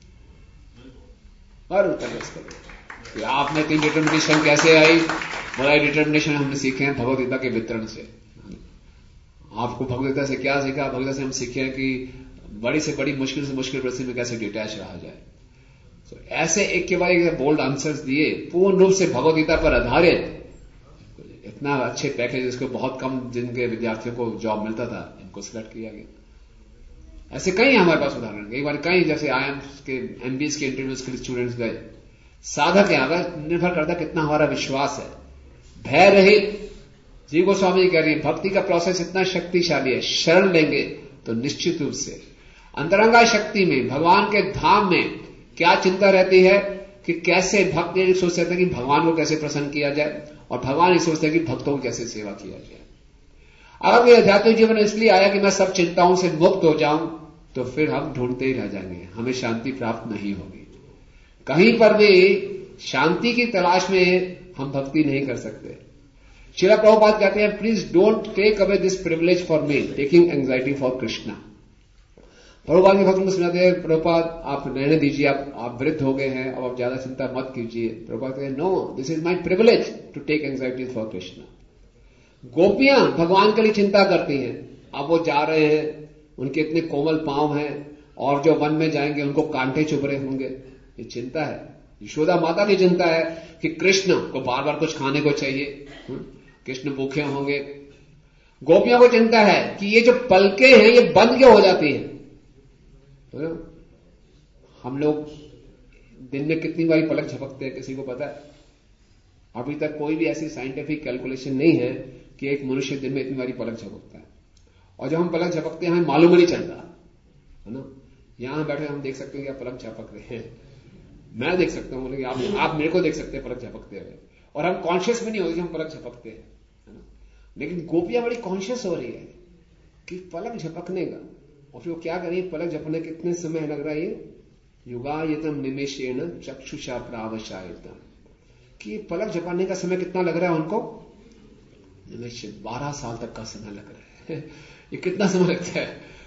A: हर उत्तर कि आपने तीन डिटर्मिनेशन कैसे आई, बोला डिटर्मिनेशन हमने सीखे हैं भगवत गीता के वितरण से। आपको भगवत गीता से क्या सीखा, भगवत गीता से हम सीखे हैं कि बड़ी से बड़ी मुश्किल से मुश्किल परिस्थिति में कैसे डिटैच रहा जाए। तो ऐसे एक के बाद एक बोल्ड आंसर्स दिए, पूर्ण रूप से भगवत गीता पर आधारित, इतना अच्छे पैकेज, इसको बहुत कम जिनके विद्यार्थियों को जॉब मिलता था, इनको सिलेक्ट किया गया। ऐसे कई हमारे पास उदाहरण, कई बार कई जैसे आई एम के एमबीएस के इंटरव्यूज के लिए स्टूडेंट्स गए, साधक है, अगर निर्भर करता है कितना हमारा विश्वास है। भय रहित जी गोस्वामी कह रही है, भक्ति का प्रोसेस इतना शक्तिशाली है, शरण लेंगे तो निश्चित रूप से अंतरंगा शक्ति में, भगवान के धाम में क्या चिंता रहती है कि कैसे भक्त ये सोचते हैं कि भगवान को कैसे प्रसन्न किया जाए, और भगवान ये सोचते हैं कि भक्तों की कैसे सेवा किया जाए। अगर कोई आध्यात्मिक जीवन इसलिए आया कि मैं सब चिंताओं से मुक्त हो जाऊं, तो फिर हम ढूंढते ही रह जाएंगे, हमें शांति प्राप्त नहीं होगी। कहीं पर भी शांति की तलाश में हम भक्ति नहीं कर सकते। श्रील प्रभुपाद कहते हैं, please don't take away this privilege for me, taking anxiety for Krishna. Prabhupada के भक्त में सुनाते हैं, प्रभुपाद आप रहने दीजिए, आप आप वृद्ध हो गए हैं, अब आप ज्यादा चिंता मत कीजिए। प्रभुपाद कहते हैं, no, this is my privilege to take anxiety for Krishna. गोपियां भगवान के लिए चिंता करती हैं, अब वो जा रहे हैं, उनके इतने कोमल पांव हैं, और जो वन में जाएंगे उनको कांटे चुभ रहे होंगे, ये चिंता है। यशोदा माता की चिंता है कि कृष्ण को बार बार कुछ खाने को चाहिए, कृष्ण भूखे होंगे। गोपियों को चिंता है कि ये जो पलकें हैं ये बंद क्यों हो जाती हैं। तो हम लोग दिन में कितनी बारी पलक झपकते हैं, किसी को पता है? अभी तक कोई भी ऐसी साइंटिफिक कैलकुलेशन नहीं है कि एक मनुष्य दिन में इतनी बारी पलक झपकता है। और जब हम पलक झपकते हैं हमें मालूम नहीं चलता है ना। यहां बैठे हम देख सकते हैं कि आप पलक झपक रहे हैं, मैं देख सकता हूं, लेकिन आप, आप मेरे को देख सकते हैं पलक झपकते हुए, और हम कॉन्शियस भी नहीं होते हम पलक झपकते हैं, है ना। लेकिन गोपियां बड़ी कॉन्शियस हो रही है कि पलक झपकने का, और फिर वो क्या करें, पलक झपकने कितने समय लग रहा है, ये युगायतम निमेषेण चक्षुषा प्रावशायतम, कि पलक झपकने का समय कितना लग रहा है उनको, निमेष बारह साल तक का समय लग रहा है। ये कितना समय लगता है?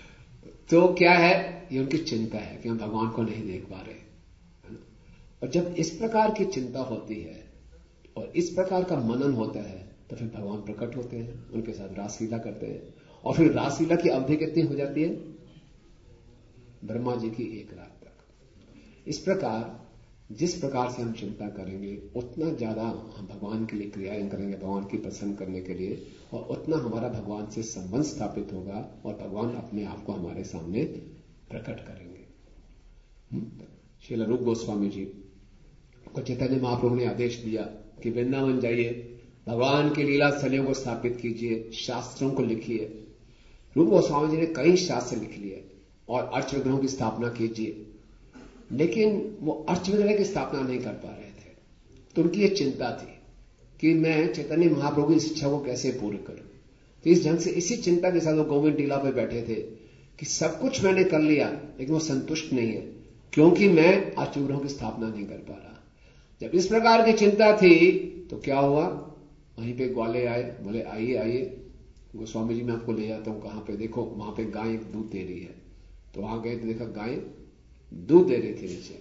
A: तो क्या है, ये उनकी चिंता है कि हम भगवान को नहीं देख पा रहे, है ना। और जब इस प्रकार की चिंता होती है और इस प्रकार का मनन होता है, तो फिर भगवान प्रकट होते हैं, उनके साथ रासलीला करते हैं, और फिर रासलीला की अवधि कितनी हो जाती है? ब्रह्मा जी की एक रात तक। इस प्रकार जिस प्रकार से हम चिंता करेंगे उतना ज्यादा हम भगवान के लिए क्रियाएं करेंगे, भगवान की प्रसन्न करने के लिए, और उतना हमारा भगवान से संबंध स्थापित होगा और भगवान अपने आप को हमारे सामने प्रकट करेंगे। श्रील रूप गोस्वामी जी को चैतन्य महाप्रभु ने आदेश दिया कि वृंदावन जाइए, भगवान की लीला स्थलियों को स्थापित कीजिए, शास्त्रों को लिखिए। रूप गोस्वामी जी ने कई शास्त्र लिख लिए और अर्च विग्रहों की स्थापना कीजिए, लेकिन वो अर्च विग्रह की स्थापना नहीं कर पा रहे थे। तो उनकी ये चिंता थी कि मैं चैतन्य महाप्रभु की इच्छा को कैसे पूरी करूं। तो इस ढंग से, इसी चिंता के साथ वो गोविंद टीला पे बैठे थे कि सब कुछ मैंने कर लिया, लेकिन वो संतुष्ट नहीं है क्योंकि मैं अर्च विग्रहों की स्थापना नहीं कर पा रहा। जब इस प्रकार की चिंता थी तो क्या हुआ, वहीं पे ग्वाले आए, बोले आइए आइए गोस्वामी जी मैं आपको ले जाता हूं। कहां पे? देखो वहां पे गाय दूध दे रही है। तो वहां गए तो देखा गाय दूध दे रही थी नीचे,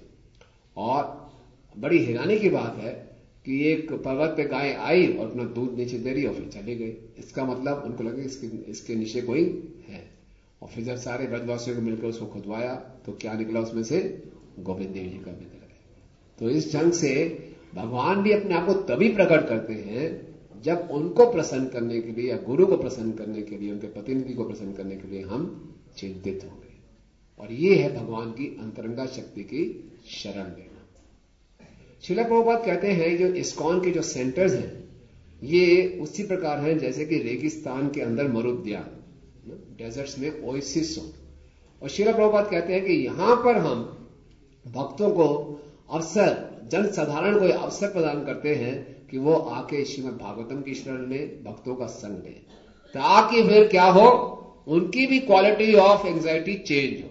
A: और बड़ी हैरानी की बात है कि एक पर्वत पे गाय आई और अपना दूध नीचे दे रही और फिर चली गई। इसका मतलब उनको लगे इसके, इसके नीचे कोई है। और फिर जब सारे ब्रजवासियों को मिलकर उसको खुदवाया तो क्या निकला उसमें से? गोविंद देव जी का विग्रह। तो इस ढंग से भगवान भी अपने आप को तभी प्रकट करते हैं जब उनको प्रसन्न करने के लिए या गुरु को प्रसन्न करने के लिए, उनके प्रतिनिधि को प्रसन्न करने के लिए हम चिंतित होंगे। और ये है भगवान की अंतरंगा शक्ति की शरण लेना। श्रील प्रभुपाद कहते हैं जो इस्कॉन के जो सेंटर्स हैं ये उसी प्रकार हैं जैसे कि रेगिस्तान के अंदर मरुद्यान, डेजर्ट्स में ओएसिस हो। और श्रील प्रभुपाद कहते हैं कि यहां पर हम भक्तों को अवसर, जन साधारण को अवसर प्रदान करते हैं कि वो आके श्रीमद् भागवतम की शरण में भक्तों का संग लें, ताकि फिर क्या हो, उनकी भी क्वालिटी ऑफ एंजाइटी चेंज हो।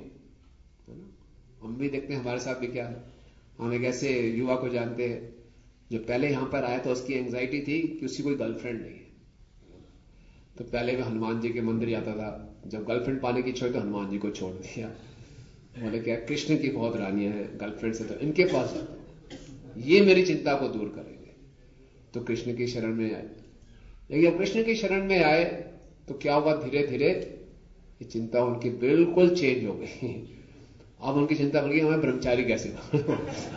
A: हम भी देखते हैं हमारे साथ भी क्या है। हम एक ऐसे युवा को जानते हैं जो पहले यहां पर आया तो उसकी एंजाइटी थी कि उसकी कोई गर्लफ्रेंड नहीं है। तो पहले वो हनुमान जी के मंदिर आता था, जब गर्लफ्रेंड पाने की छोड़ तो हनुमान जी को छोड़ दिया। बोले क्या, कृष्ण की बहुत रानियां हैं, गर्लफ्रेंड से तो इनके पास ये मेरी चिंता को दूर करेंगे। तो कृष्ण की शरण में आए। लेकिन जब कृष्ण की शरण में आए तो क्या हुआ, धीरे धीरे ये चिंता उनकी बिल्कुल चेंज हो गई। अब उनकी चिंता बन गई हमें ब्रह्मचारी कैसे बनो।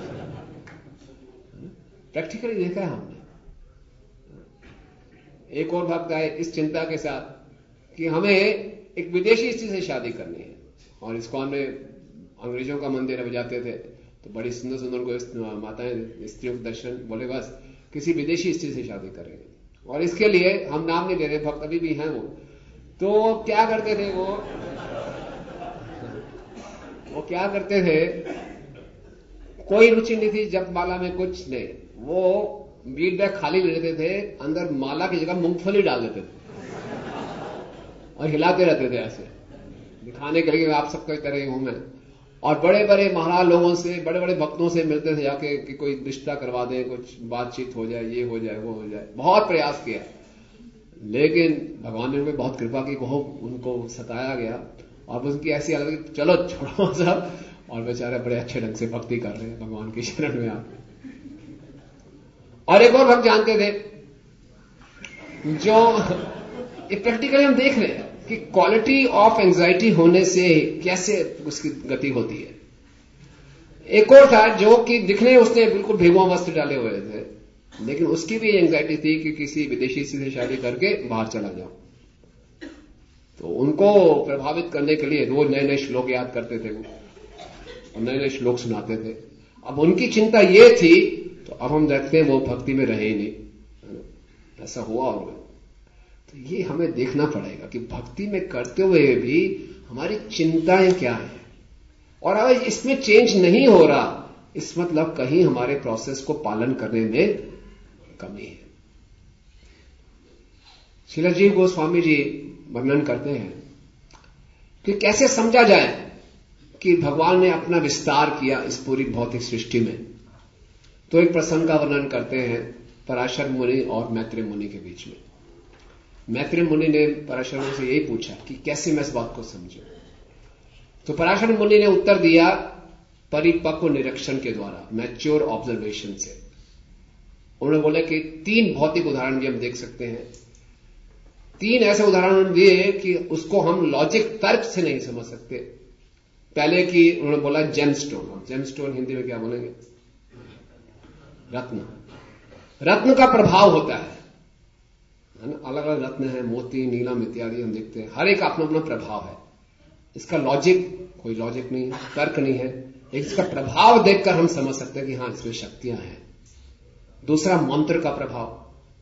A: प्रैक्टिकली देखा है हमने। एक और भक्त आए इस चिंता के साथ कि हमें एक विदेशी स्त्री से शादी करनी है, और इस्कॉन में अंग्रेजों का मंदिर है, जाते थे तो बड़ी सुंदर सुंदर माताएं स्त्रियों के दर्शन, बोले बस किसी विदेशी स्त्री से शादी करेंगे, और इसके लिए हम नाम नहीं ले रहे, भक्त अभी भी हैं वो। तो क्या करते थे वो वो क्या करते थे, कोई रुचि नहीं थी जप माला में, कुछ नहीं, वो बीट बैग खाली ले लेते थे, अंदर माला की जगह मूंगफली डाल देते थे और हिलाते रहते थे ऐसे, दिखाने के लिए आप सबको तरह हूं मैं। और बड़े बड़े महाराज लोगों से, बड़े बड़े भक्तों से मिलते थे जाके कि कोई रिश्ता करवा दें, कुछ बातचीत हो जाए, ये हो जाए, वो हो जाए। बहुत प्रयास किया, लेकिन भगवान ने उनमें बहुत कृपा की, बहुत उनको सताया गया और उनकी ऐसी हालत कि चलो छोड़ो सब, और बेचारे बड़े अच्छे ढंग से भक्ति कर रहे हैं भगवान की शरण में आके। और एक और भक्त जानते थे, जो ये प्रैक्टिकली हम देख रहे हैं कि क्वालिटी ऑफ एंजाइटी होने से कैसे उसकी गति होती है। एक और था जो कि दिखने उसने बिल्कुल भेगुआ वस्त्र डाले हुए थे, लेकिन उसकी भी एंजाइटी थी कि किसी विदेशी से शादी करके बाहर चला जाऊं। तो उनको प्रभावित करने के लिए रोज नए नए श्लोक याद करते थे वो, और नए नए श्लोक सुनाते थे। अब उनकी चिंता ये थी, तो अब हम देखते हैं वो भक्ति में रहे ही नहीं, ऐसा हुआ। और तो ये हमें देखना पड़ेगा कि भक्ति में करते हुए भी हमारी चिंताएं क्या हैं, और अगर इसमें चेंज नहीं हो रहा, इस मतलब कहीं हमारे प्रोसेस को पालन करने में कमी है। श्रील जीव गोस्वामी जी वर्णन करते हैं कि कैसे समझा जाए कि भगवान ने अपना विस्तार किया इस पूरी भौतिक सृष्टि में। तो एक प्रसंग का वर्णन करते हैं पराशर मुनि और मैत्रेय मुनि के बीच में। मैत्रेय मुनि ने पराशर मुनि से यही पूछा कि कैसे मैं इस बात को समझूं। तो पराशर मुनि ने उत्तर दिया परिपक्व निरीक्षण के द्वारा, मैच्योर ऑब्जर्वेशन से। उन्होंने बोला कि तीन भौतिक उदाहरण भी हम देख सकते हैं, तीन ऐसे उदाहरण दिए कि उसको हम लॉजिक तर्क से नहीं समझ सकते। पहले की उन्होंने बोला जेमस्टोन, जेमस्टोन हिंदी में क्या बोलेंगे, रत्न। रत्न का प्रभाव होता है, अलग अलग रत्न है, मोती, नीलम इत्यादि हम देखते हैं, हर एक अपना अपना प्रभाव है। इसका लॉजिक कोई लॉजिक नहीं है, तर्क नहीं है, लेकिन इसका प्रभाव देखकर हम समझ सकते हैं कि हां इसमें शक्तियां हैं। दूसरा मंत्र का प्रभाव,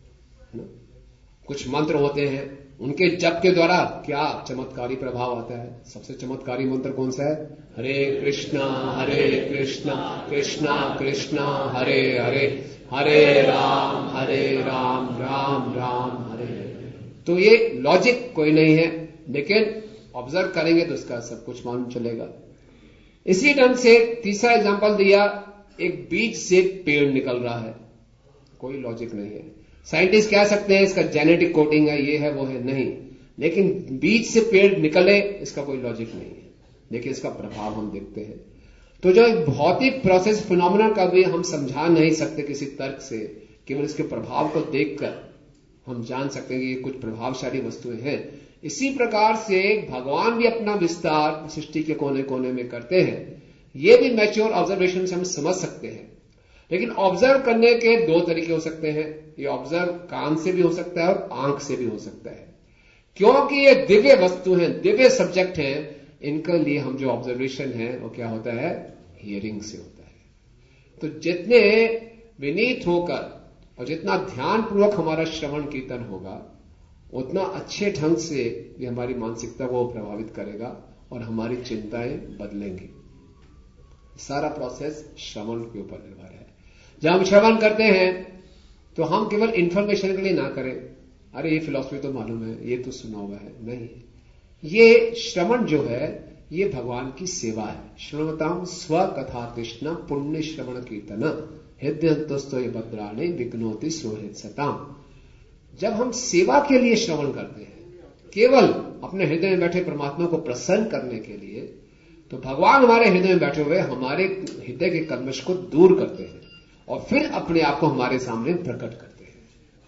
A: कुछ मंत्र होते हैं उनके जप के द्वारा क्या चमत्कारी प्रभाव आता है। सबसे चमत्कारी मंत्र कौन सा है, हरे कृष्णा हरे कृष्णा कृष्णा कृष्णा हरे हरे, हरे राम हरे राम राम राम हरे हरे। तो ये लॉजिक कोई नहीं है, लेकिन ऑब्जर्व करेंगे तो उसका सब कुछ मालूम चलेगा। इसी ढंग से तीसरा एग्जांपल दिया, एक बीज से पेड़ निकल रहा है, कोई लॉजिक नहीं है। साइंटिस्ट कह सकते हैं इसका जेनेटिक कोडिंग है, ये है वो है, नहीं, लेकिन बीज से पेड़ निकले इसका कोई लॉजिक नहीं है, लेकिन इसका प्रभाव हम देखते हैं। तो जो भौतिक प्रोसेस फिनोमेना का भी हम समझा नहीं सकते किसी तर्क से, केवल इसके प्रभाव को देखकर हम जान सकते हैं कि ये कुछ प्रभावशाली वस्तुएं हैं। इसी प्रकार से भगवान भी अपना विस्तार सृष्टि के कोने कोने में करते हैं। ये भी मैच्योर ऑब्जर्वेशन से हम समझ सकते हैं। लेकिन ऑब्जर्व करने के दो तरीके हो सकते हैं, ये ऑब्जर्व कान से भी हो सकता है और आंख से भी हो सकता है, क्योंकि ये दिव्य वस्तु हैं, दिव्य सब्जेक्ट हैं। इनके लिए हम जो ऑब्जर्वेशन है वो क्या होता है, हियरिंग से होता है। तो जितने विनीत होकर और जितना ध्यान पूर्वक हमारा श्रवण कीर्तन होगा, उतना अच्छे ढंग से ये हमारी मानसिकता को प्रभावित करेगा और हमारी चिंताएं बदलेंगी। सारा प्रोसेस श्रवण के ऊपर निर्भर है। जब हम श्रवण करते हैं तो हम केवल इंफॉर्मेशन के लिए ना करें, अरे ये फिलॉसफी तो मालूम है, ये तो सुना हुआ है, नहीं। ये श्रवण जो है ये भगवान की सेवा है। श्रवताम स्व कथा कृष्ण पुण्य श्रवण कीर्तन हृदयंतस्तो भद्राणे विघ्नोति सुहृद सताम। जब हम सेवा के लिए श्रवण करते हैं, केवल अपने हृदय में बैठे परमात्मा को प्रसन्न करने के लिए, तो भगवान हमारे हृदय में बैठे हुए हमारे हृदय के कल्मश को दूर करते हैं और फिर अपने आप को हमारे सामने प्रकट करते हैं।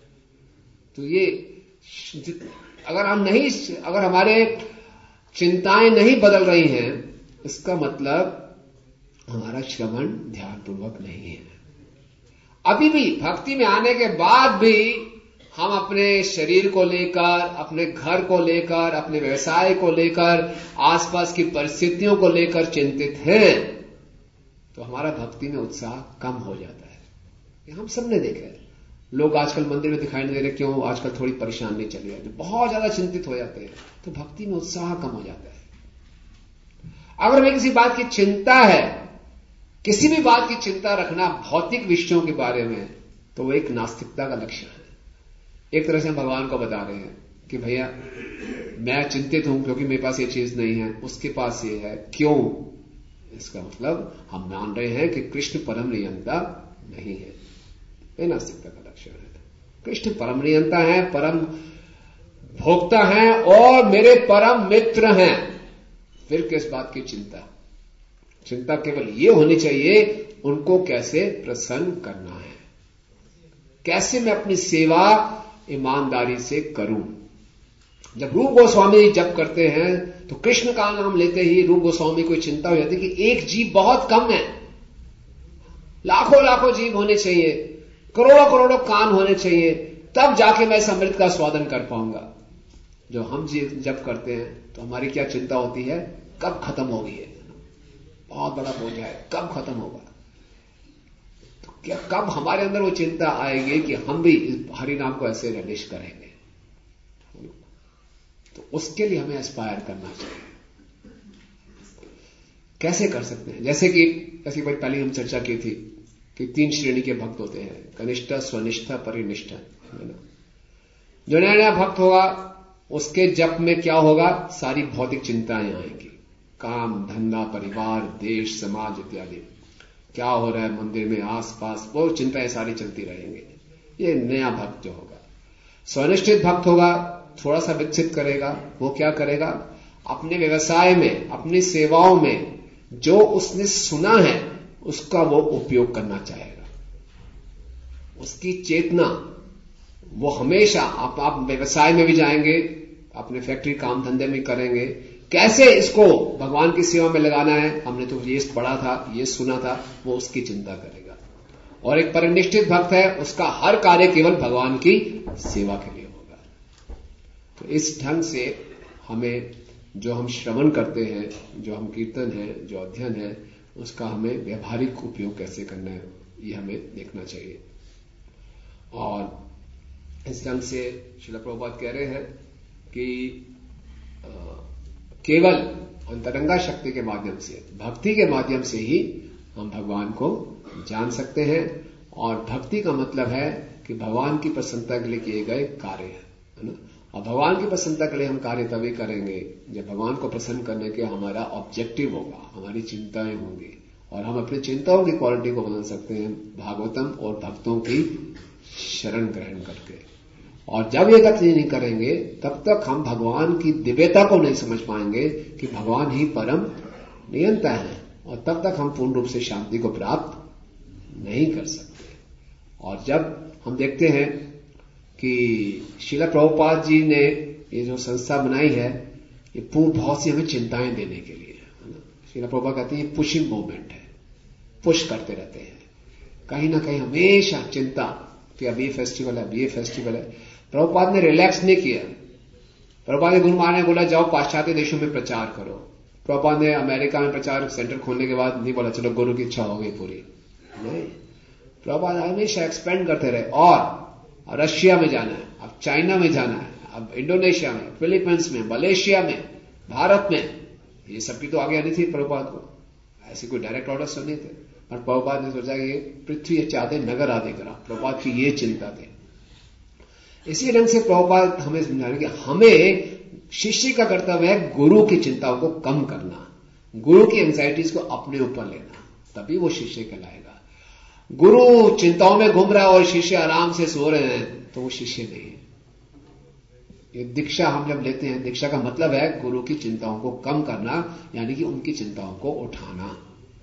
A: तो ये अगर हम नहीं, अगर हमारे चिंताएं नहीं बदल रही हैं, इसका मतलब हमारा श्रवण ध्यानपूर्वक नहीं है। अभी भी भक्ति में आने के बाद भी हम अपने शरीर को लेकर, अपने घर को लेकर, अपने व्यवसाय को लेकर, आसपास की परिस्थितियों को लेकर चिंतित हैं, तो हमारा भक्ति में उत्साह कम हो जाता है। ये हम सबने देखा है। लोग आजकल मंदिर में दिखाई नहीं दे रहे, क्यों? आजकल थोड़ी परेशानी चली है, बहुत ज्यादा चिंतित हो जाते हैं, तो भक्ति में उत्साह कम हो जाता है। अगर हमें किसी बात की चिंता है, किसी भी बात की चिंता रखना भौतिक विषयों के बारे में, तो वो एक नास्तिकता का लक्षण है। एक तरह से हम भगवान को बता रहे हैं कि भैया मैं चिंतित हूं क्योंकि मेरे पास ये चीज नहीं है, उसके पास ये है, क्यों? इसका मतलब हम मान रहे हैं कि कृष्ण परम नियंता नहीं है। ये नास्तिकता का लक्षण है। कृष्ण परम नियंता है, परम भोक्ता है और मेरे परम मित्र हैं। फिर किस बात की चिंता? चिंता केवल ये होनी चाहिए उनको कैसे प्रसन्न करना है, कैसे मैं अपनी सेवा ईमानदारी से करूं। जब रूप गोस्वामी जप करते हैं तो कृष्ण का नाम लेते ही रूप गोस्वामी को चिंता हो जाती कि एक जीव बहुत कम है, लाखों लाखों जीव होने चाहिए, करोड़ों करोड़ों कान होने चाहिए, तब जाके मैं इस अमृत का स्वादन कर पाऊंगा। जो हम जप करते हैं तो हमारी क्या चिंता होती है? कब खत्म होगी? है बहुत बड़ा बोझ है, कब खत्म होगा? तो क्या कब हमारे अंदर वो चिंता आएगी कि हम भी हरि नाम को ऐसे रिलीज करेंगे? तो उसके लिए हमें एस्पायर करना चाहिए। कैसे कर सकते हैं? जैसे कि जैसे कि पहले हम चर्चा की थी कि तीन श्रेणी के भक्त होते हैं, कनिष्ठा, स्वनिष्ठा, परिनिष्ठा। जो नया नया भक्त होगा उसके जप में क्या होगा? सारी भौतिक चिंताएं आएंगी, काम, धंधा, परिवार, देश, समाज इत्यादि, क्या हो रहा है मंदिर में, आसपास, वो चिंताएं सारी चलती रहेंगी। ये नया भक्त जो होगा। स्वनिष्ठित भक्त होगा, थोड़ा सा विकसित करेगा। वो क्या करेगा? अपने व्यवसाय में, अपनी सेवाओं में जो उसने सुना है उसका वो उपयोग करना चाहेगा। उसकी चेतना वो हमेशा, आप, आप व्यवसाय में भी जाएंगे, अपने फैक्ट्री काम धंधे में करेंगे, कैसे इसको भगवान की सेवा में लगाना है, हमने तो ये पढ़ा था, ये सुना था, वो उसकी चिंता करेगा। और एक परिनिष्ठित भक्त है, उसका हर कार्य केवल भगवान की सेवा के लिए होगा। तो इस ढंग से हमें जो हम श्रवण करते हैं, जो हम कीर्तन है, जो अध्ययन है, उसका हमें व्यवहारिक उपयोग कैसे करना है, ये हमें देखना चाहिए। और इस ढंग से श्रील प्रभुपाद कह रहे हैं कि केवल अंतरंगा शक्ति के माध्यम से, भक्ति के माध्यम से ही हम भगवान को जान सकते हैं। और भक्ति का मतलब है कि भगवान की प्रसन्नता के लिए किए गए कार्य है ना। और भगवान की प्रसन्नता के लिए हम कार्य तभी करेंगे जब भगवान को प्रसन्न करने के हमारा ऑब्जेक्टिव होगा, हमारी चिंताएं होंगी, और हम अपनी चिंताओं की क्वालिटी को बदल सकते हैं भागवतम और भक्तों की शरण ग्रहण करके। और जब ये गति नहीं करेंगे तब तक हम भगवान की दिव्यता को नहीं समझ पाएंगे कि भगवान ही परम नियंता है, और तब तक हम पूर्ण रूप से शांति को प्राप्त नहीं कर सकते। और जब हम देखते हैं कि श्रील प्रभुपाद जी ने ये जो संस्था बनाई है, ये पूर्ण बहुत सी हमें चिंताएं देने के लिए है ना। श्रील प्रभुपाद कहते हैं ये पुशिंग मूवमेंट है, पुश करते रहते हैं, कहीं ना कहीं हमेशा चिंता कि अब ये फेस्टिवल है, अब ये फेस्टिवल है। प्रभुपाद ने रिलैक्स नहीं किया। प्रभुपाद ने गुरु महाराज ने बोला जाओ पाश्चात्य देशों में प्रचार करो। प्रभुपाद ने अमेरिका में प्रचार सेंटर खोलने के बाद नहीं बोला चलो गुरु की इच्छा हो गई पूरी, नहीं। प्रभुपाद हमेशा एक्सपेंड करते रहे। और रशिया में जाना है, अब चाइना में जाना है, अब इंडोनेशिया में, फिलीपींस में, मलेशिया में, भारत में, ये सबकी तो आगे आनी थी प्रभुपाद को, ऐसे कोई डायरेक्ट ऑर्डर्स तो नहीं थे। और प्रभुपाद ने सोचा कि पृथ्वी चाहते नगर आदि करा, प्रभुपाद की ये चिंता थी। इसी ढंग से प्रभुपाद हमें समझा रहे कि हमें शिष्य का कर्तव्य है गुरु की चिंताओं को कम करना, गुरु की एंजाइटीज को अपने ऊपर लेना, तभी वो शिष्य कहलाएगा। गुरु चिंताओं में घूम रहा है और शिष्य आराम से सो रहे हैं तो वो शिष्य नहीं है। ये दीक्षा हम जब लेते हैं, दीक्षा का मतलब है गुरु की चिंताओं को कम करना, यानी कि उनकी चिंताओं को उठाना।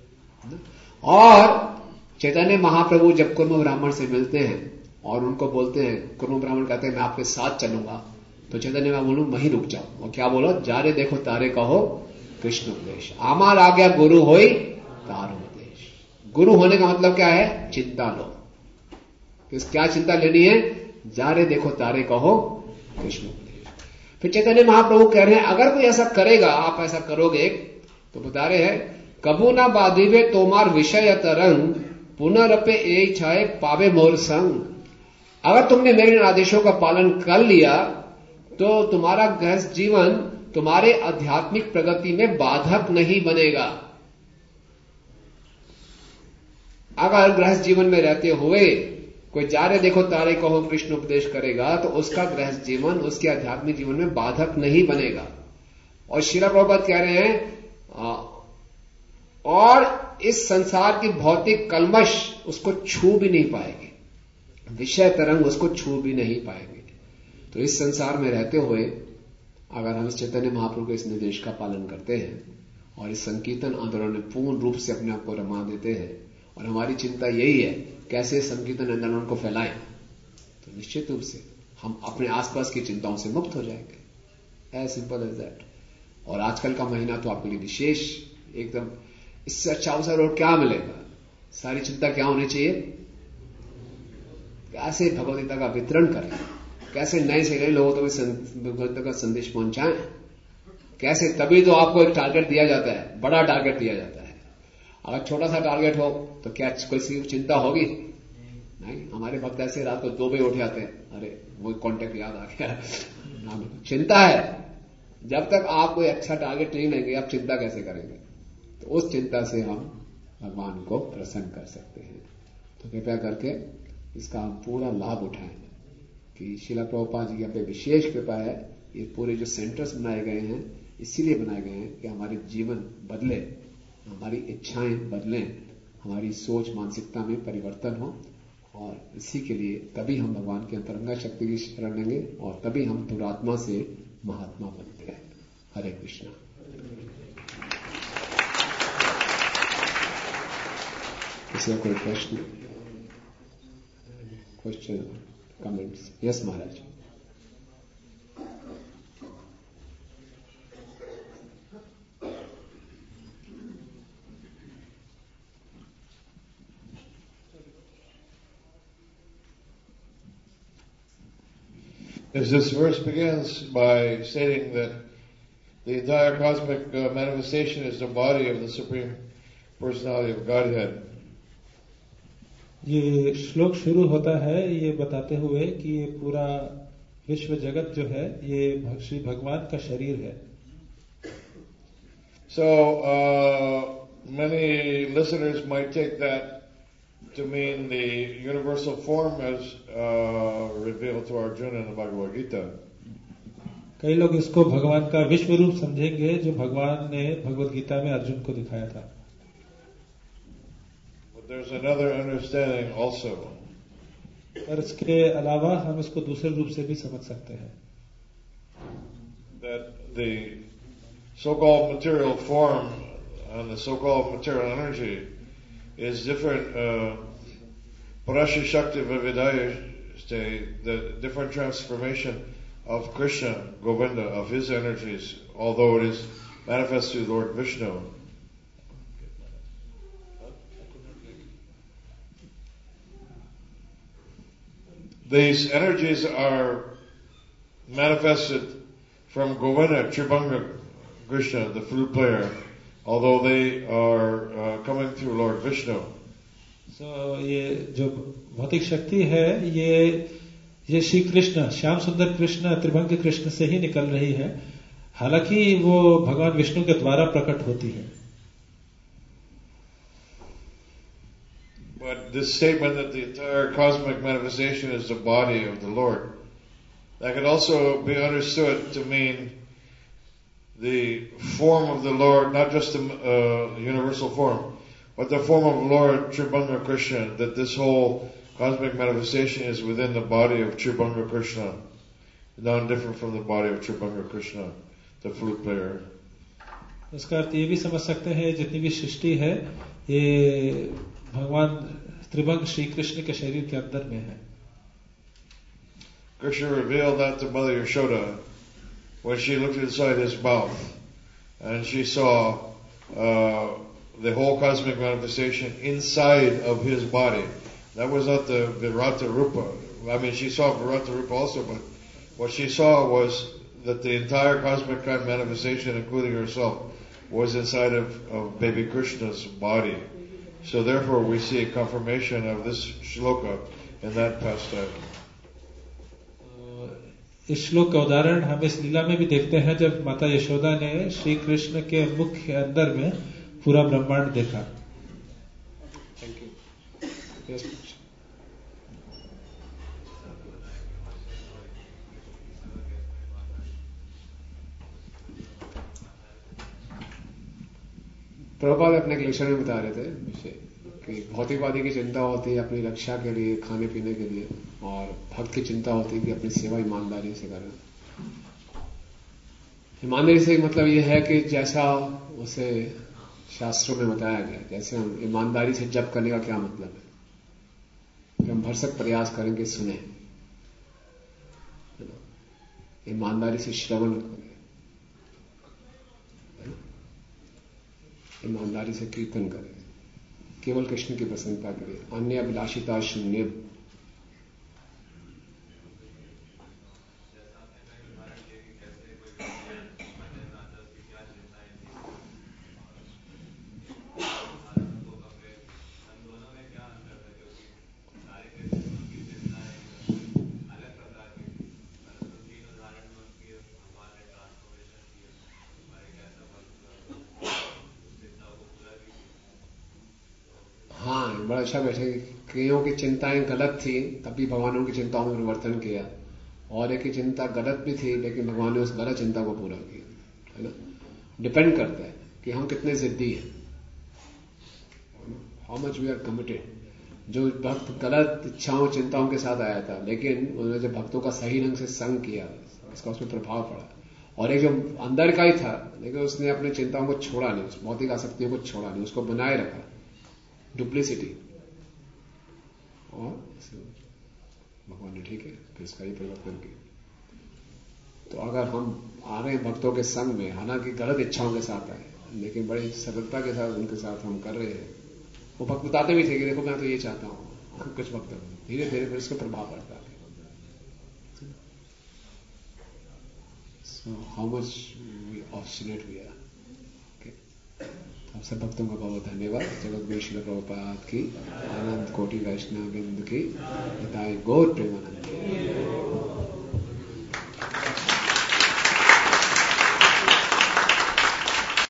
A: और चैतन्य महाप्रभु जब कुर्म ब्राह्मण से मिलते हैं और उनको बोलते हैं, कुर्म ब्राह्मण कहते हैं मैं आपके साथ चलूंगा, तो चैतन्य मैं बोलूं वहीं रुक जाओ। और क्या बोलो? जारे देखो तारे कहो कृष्ण उपदेश, आमार आ गया गुरु होई तार उपदेश। गुरु होने का मतलब क्या है? चिंता लो। किस क्या चिंता लेनी है? जारे देखो तारे कहो कृष्ण उपदेश। फिर चैतन्य महाप्रभु कह रहे हैं अगर कोई ऐसा करेगा, आप ऐसा करोगे, तो बता रहे हैं कबू ना बाधिवे तोमार विषय तरंग पुनरपे ए छाए पावे मोर संग। अगर तुमने मेरे आदेशों का पालन कर लिया तो तुम्हारा गृहस्थ जीवन तुम्हारे आध्यात्मिक प्रगति में बाधक नहीं बनेगा। अगर गृहस्थ जीवन में रहते हुए कोई जा रहे देखो तारे को हम कृष्ण उपदेश करेगा तो उसका गृहस्थ जीवन उसके आध्यात्मिक जीवन में बाधक नहीं बनेगा। और श्रील प्रभुपाद कह रहे हैं और इस संसार की भौतिक कलमश उसको छू भी नहीं पाएगी, विषय तरंग उसको छू भी नहीं पाएंगे। तो इस संसार में रहते हुए अगर हम इस चैतन्य महाप्रभु के इस निर्देश का पालन करते हैं और इस संकीर्तन आंदोलन में पूर्ण रूप से अपने आप को रमा देते हैं और हमारी चिंता यही है कैसे संकीर्तन आंदोलन को फैलाएं, तो निश्चित रूप से हम अपने आसपास की चिंताओं से मुक्त हो जाएंगे। As simple as that. और आजकल का महीना तो आपके लिए विशेष एकदम, इससे अच्छा अवसर और क्या मिलेगा। सारी चिंता क्या होनी चाहिए, कैसे भगवदगीता का वितरण करें, कैसे नए से नए लोगों तक भगवदगीता का संदेश पहुंचाएं, कैसे। तभी तो आपको एक टारगेट दिया जाता है, बड़ा टारगेट दिया जाता है। अगर छोटा सा टारगेट हो तो क्या कोई चिंता होगी? नहीं। हमारे भक्त ऐसे रात को दो बजे उठ जाते हैं, अरे वो कॉन्टेक्ट याद आ गया। चिंता है, जब तक आप कोई अच्छा टारगेट नहीं लेंगे आप चिंता कैसे करेंगे? तो उस चिंता से हम भगवान को प्रसन्न कर सकते हैं। तो कृपया करके इसका हम पूरा लाभ उठाएं कि श्रील प्रभुपाद जी की यहाँ पे विशेष कृपा है। ये पूरे जो सेंटर्स बनाए गए हैं इसीलिए बनाए गए हैं कि हमारे जीवन बदले, हमारी इच्छाएं बदलें, हमारी सोच मानसिकता में परिवर्तन हो। और इसी के लिए तभी हम भगवान की अंतरंगा शक्ति की शरण लेंगे और तभी हम दुरात्मा से महात्मा बनते हैं। हरे कृष्णा। किसी कोई प्रश्न, question, comments? Yes Maharaj.
B: As this verse begins by stating that the entire cosmic uh, manifestation is the body of the Supreme Personality of Godhead.
C: ये श्लोक शुरू होता है ये बताते हुए कि ये पूरा विश्व जगत जो है ये श्री भगवान का शरीर है।
B: So uh, many listeners might take that to mean the universal form as uh, revealed to Arjuna in the Bhagavad Gita.
C: कई लोग इसको भगवान का विश्व रूप समझेंगे जो भगवान ने भगवद गीता में अर्जुन को दिखाया था।
B: But there's another understanding also.
C: और इसके अलावा हम इसको दूसरे रूप से भी समझ सकते हैं।
B: That the so-called material form and the so-called material energy is different. Uh, Parasya Shakti Vividaya state the different transformation of Krishna, Govinda, of his energies, although it is manifest through Lord Vishnu. These energies are manifested from Govinda, Tribhanga Krishna, the flute player, although they are uh, coming through Lord Vishnu.
C: So ये जो भौतिक शक्ति है ये ये श्री कृष्ण, श्याम सुंदर कृष्ण, त्रिभंग कृष्ण से ही निकल रही है, हालांकि वो भगवान विष्णु के द्वारा प्रकट होती है।
B: But this statement that the entire cosmic manifestation is the body of the Lord, that could also be understood to mean the form of the Lord, not just the uh, universal form, but the form of Lord Tribhanga Krishna, that this whole cosmic manifestation is within the body of Tribhanga Krishna, non-different from the body of Tribhanga Krishna, the flute player.
C: इसका अर्थ ये भी समझ सकते हैं जितनी भी सृष्टि है ये भगवान त्रिभंग श्री कृष्ण के शरीर के अंदर में है।
B: Krishna revealed that to Mother Yashoda when she looked inside his mouth and she saw uh, the whole cosmic manifestation inside of his body. That was not the Virata Rupa. I mean, she saw Virata Rupa also, but what she saw was that the entire cosmic manifestation, including herself, was inside of, of baby Krishna's body. So therefore we see a confirmation of this shloka in that pastime.
C: इस श्लोक का उदाहरण हम इस लीला में भी देखते हैं जब माता यशोदा ने श्री कृष्ण के मुख के अंदर में पूरा ब्रह्मांड देखा.
A: Thank you. यस. प्रभुपाद अपने एक लेक्चर में बता रहे थे विषय कि भौतिकवादी की चिंता होती है अपनी रक्षा के लिए, खाने पीने के लिए, और भक्त की चिंता होती है कि अपनी सेवा ईमानदारी से करें. ईमानदारी से मतलब यह है कि जैसा उसे शास्त्रों में बताया गया, जैसे हम ईमानदारी से जप करने का क्या मतलब है कि हम भरसक प्रयास करेंगे सुने, ईमानदारी से श्रवण करें, ईमानदारी से कीर्तन करें, केवल कृष्ण की प्रसन्नता करें, अन्य अभिलाषिता शून्य. बड़ा अच्छा बैठे. कईयों की चिंताएं गलत थी तभी भगवान ने उनकी चिंताओं में परिवर्तन किया, और एक की चिंता गलत भी थी लेकिन भगवान ने उस गलत चिंता को पूरा किया. है ना? डिपेंड करता है कि हम कितने जिद्दी हैं, how much we are committed. जो भक्त गलत इच्छाओं चिंताओं के साथ आया था, लेकिन उन्होंने जब भक्तों का सही ढंग से संग किया, इसका उसमें प्रभाव पड़ा. और एक जो अंदर का ही था लेकिन उसने अपनी चिंताओं को छोड़ा नहीं, उस भौतिक आसक्तियों को छोड़ा नहीं, उसको बनाए रखा, डुप्लिसिटी. और भगवान ने ठीक है फिर इसका ही परिवर्तन किया. तो अगर हम आ रहे हैं भक्तों के संग में, हालांकि गलत इच्छाओं के साथ आए, लेकिन बड़ी सरलता के साथ उनके साथ हम कर रहे हैं, वो भक्त बताते भी थे कि देखो मैं तो ये चाहता हूं, कुछ भक्त धीरे धीरे फिर इसका प्रभाव पड़ता है. So how much we obstinate we are. आप सब भक्तों का बहुत धन्यवाद. जगत गुरु श्रील प्रभुपाद की, आनंद कोटि वैष्णव बिंदु की, हिताय गौर प्रेमानंद.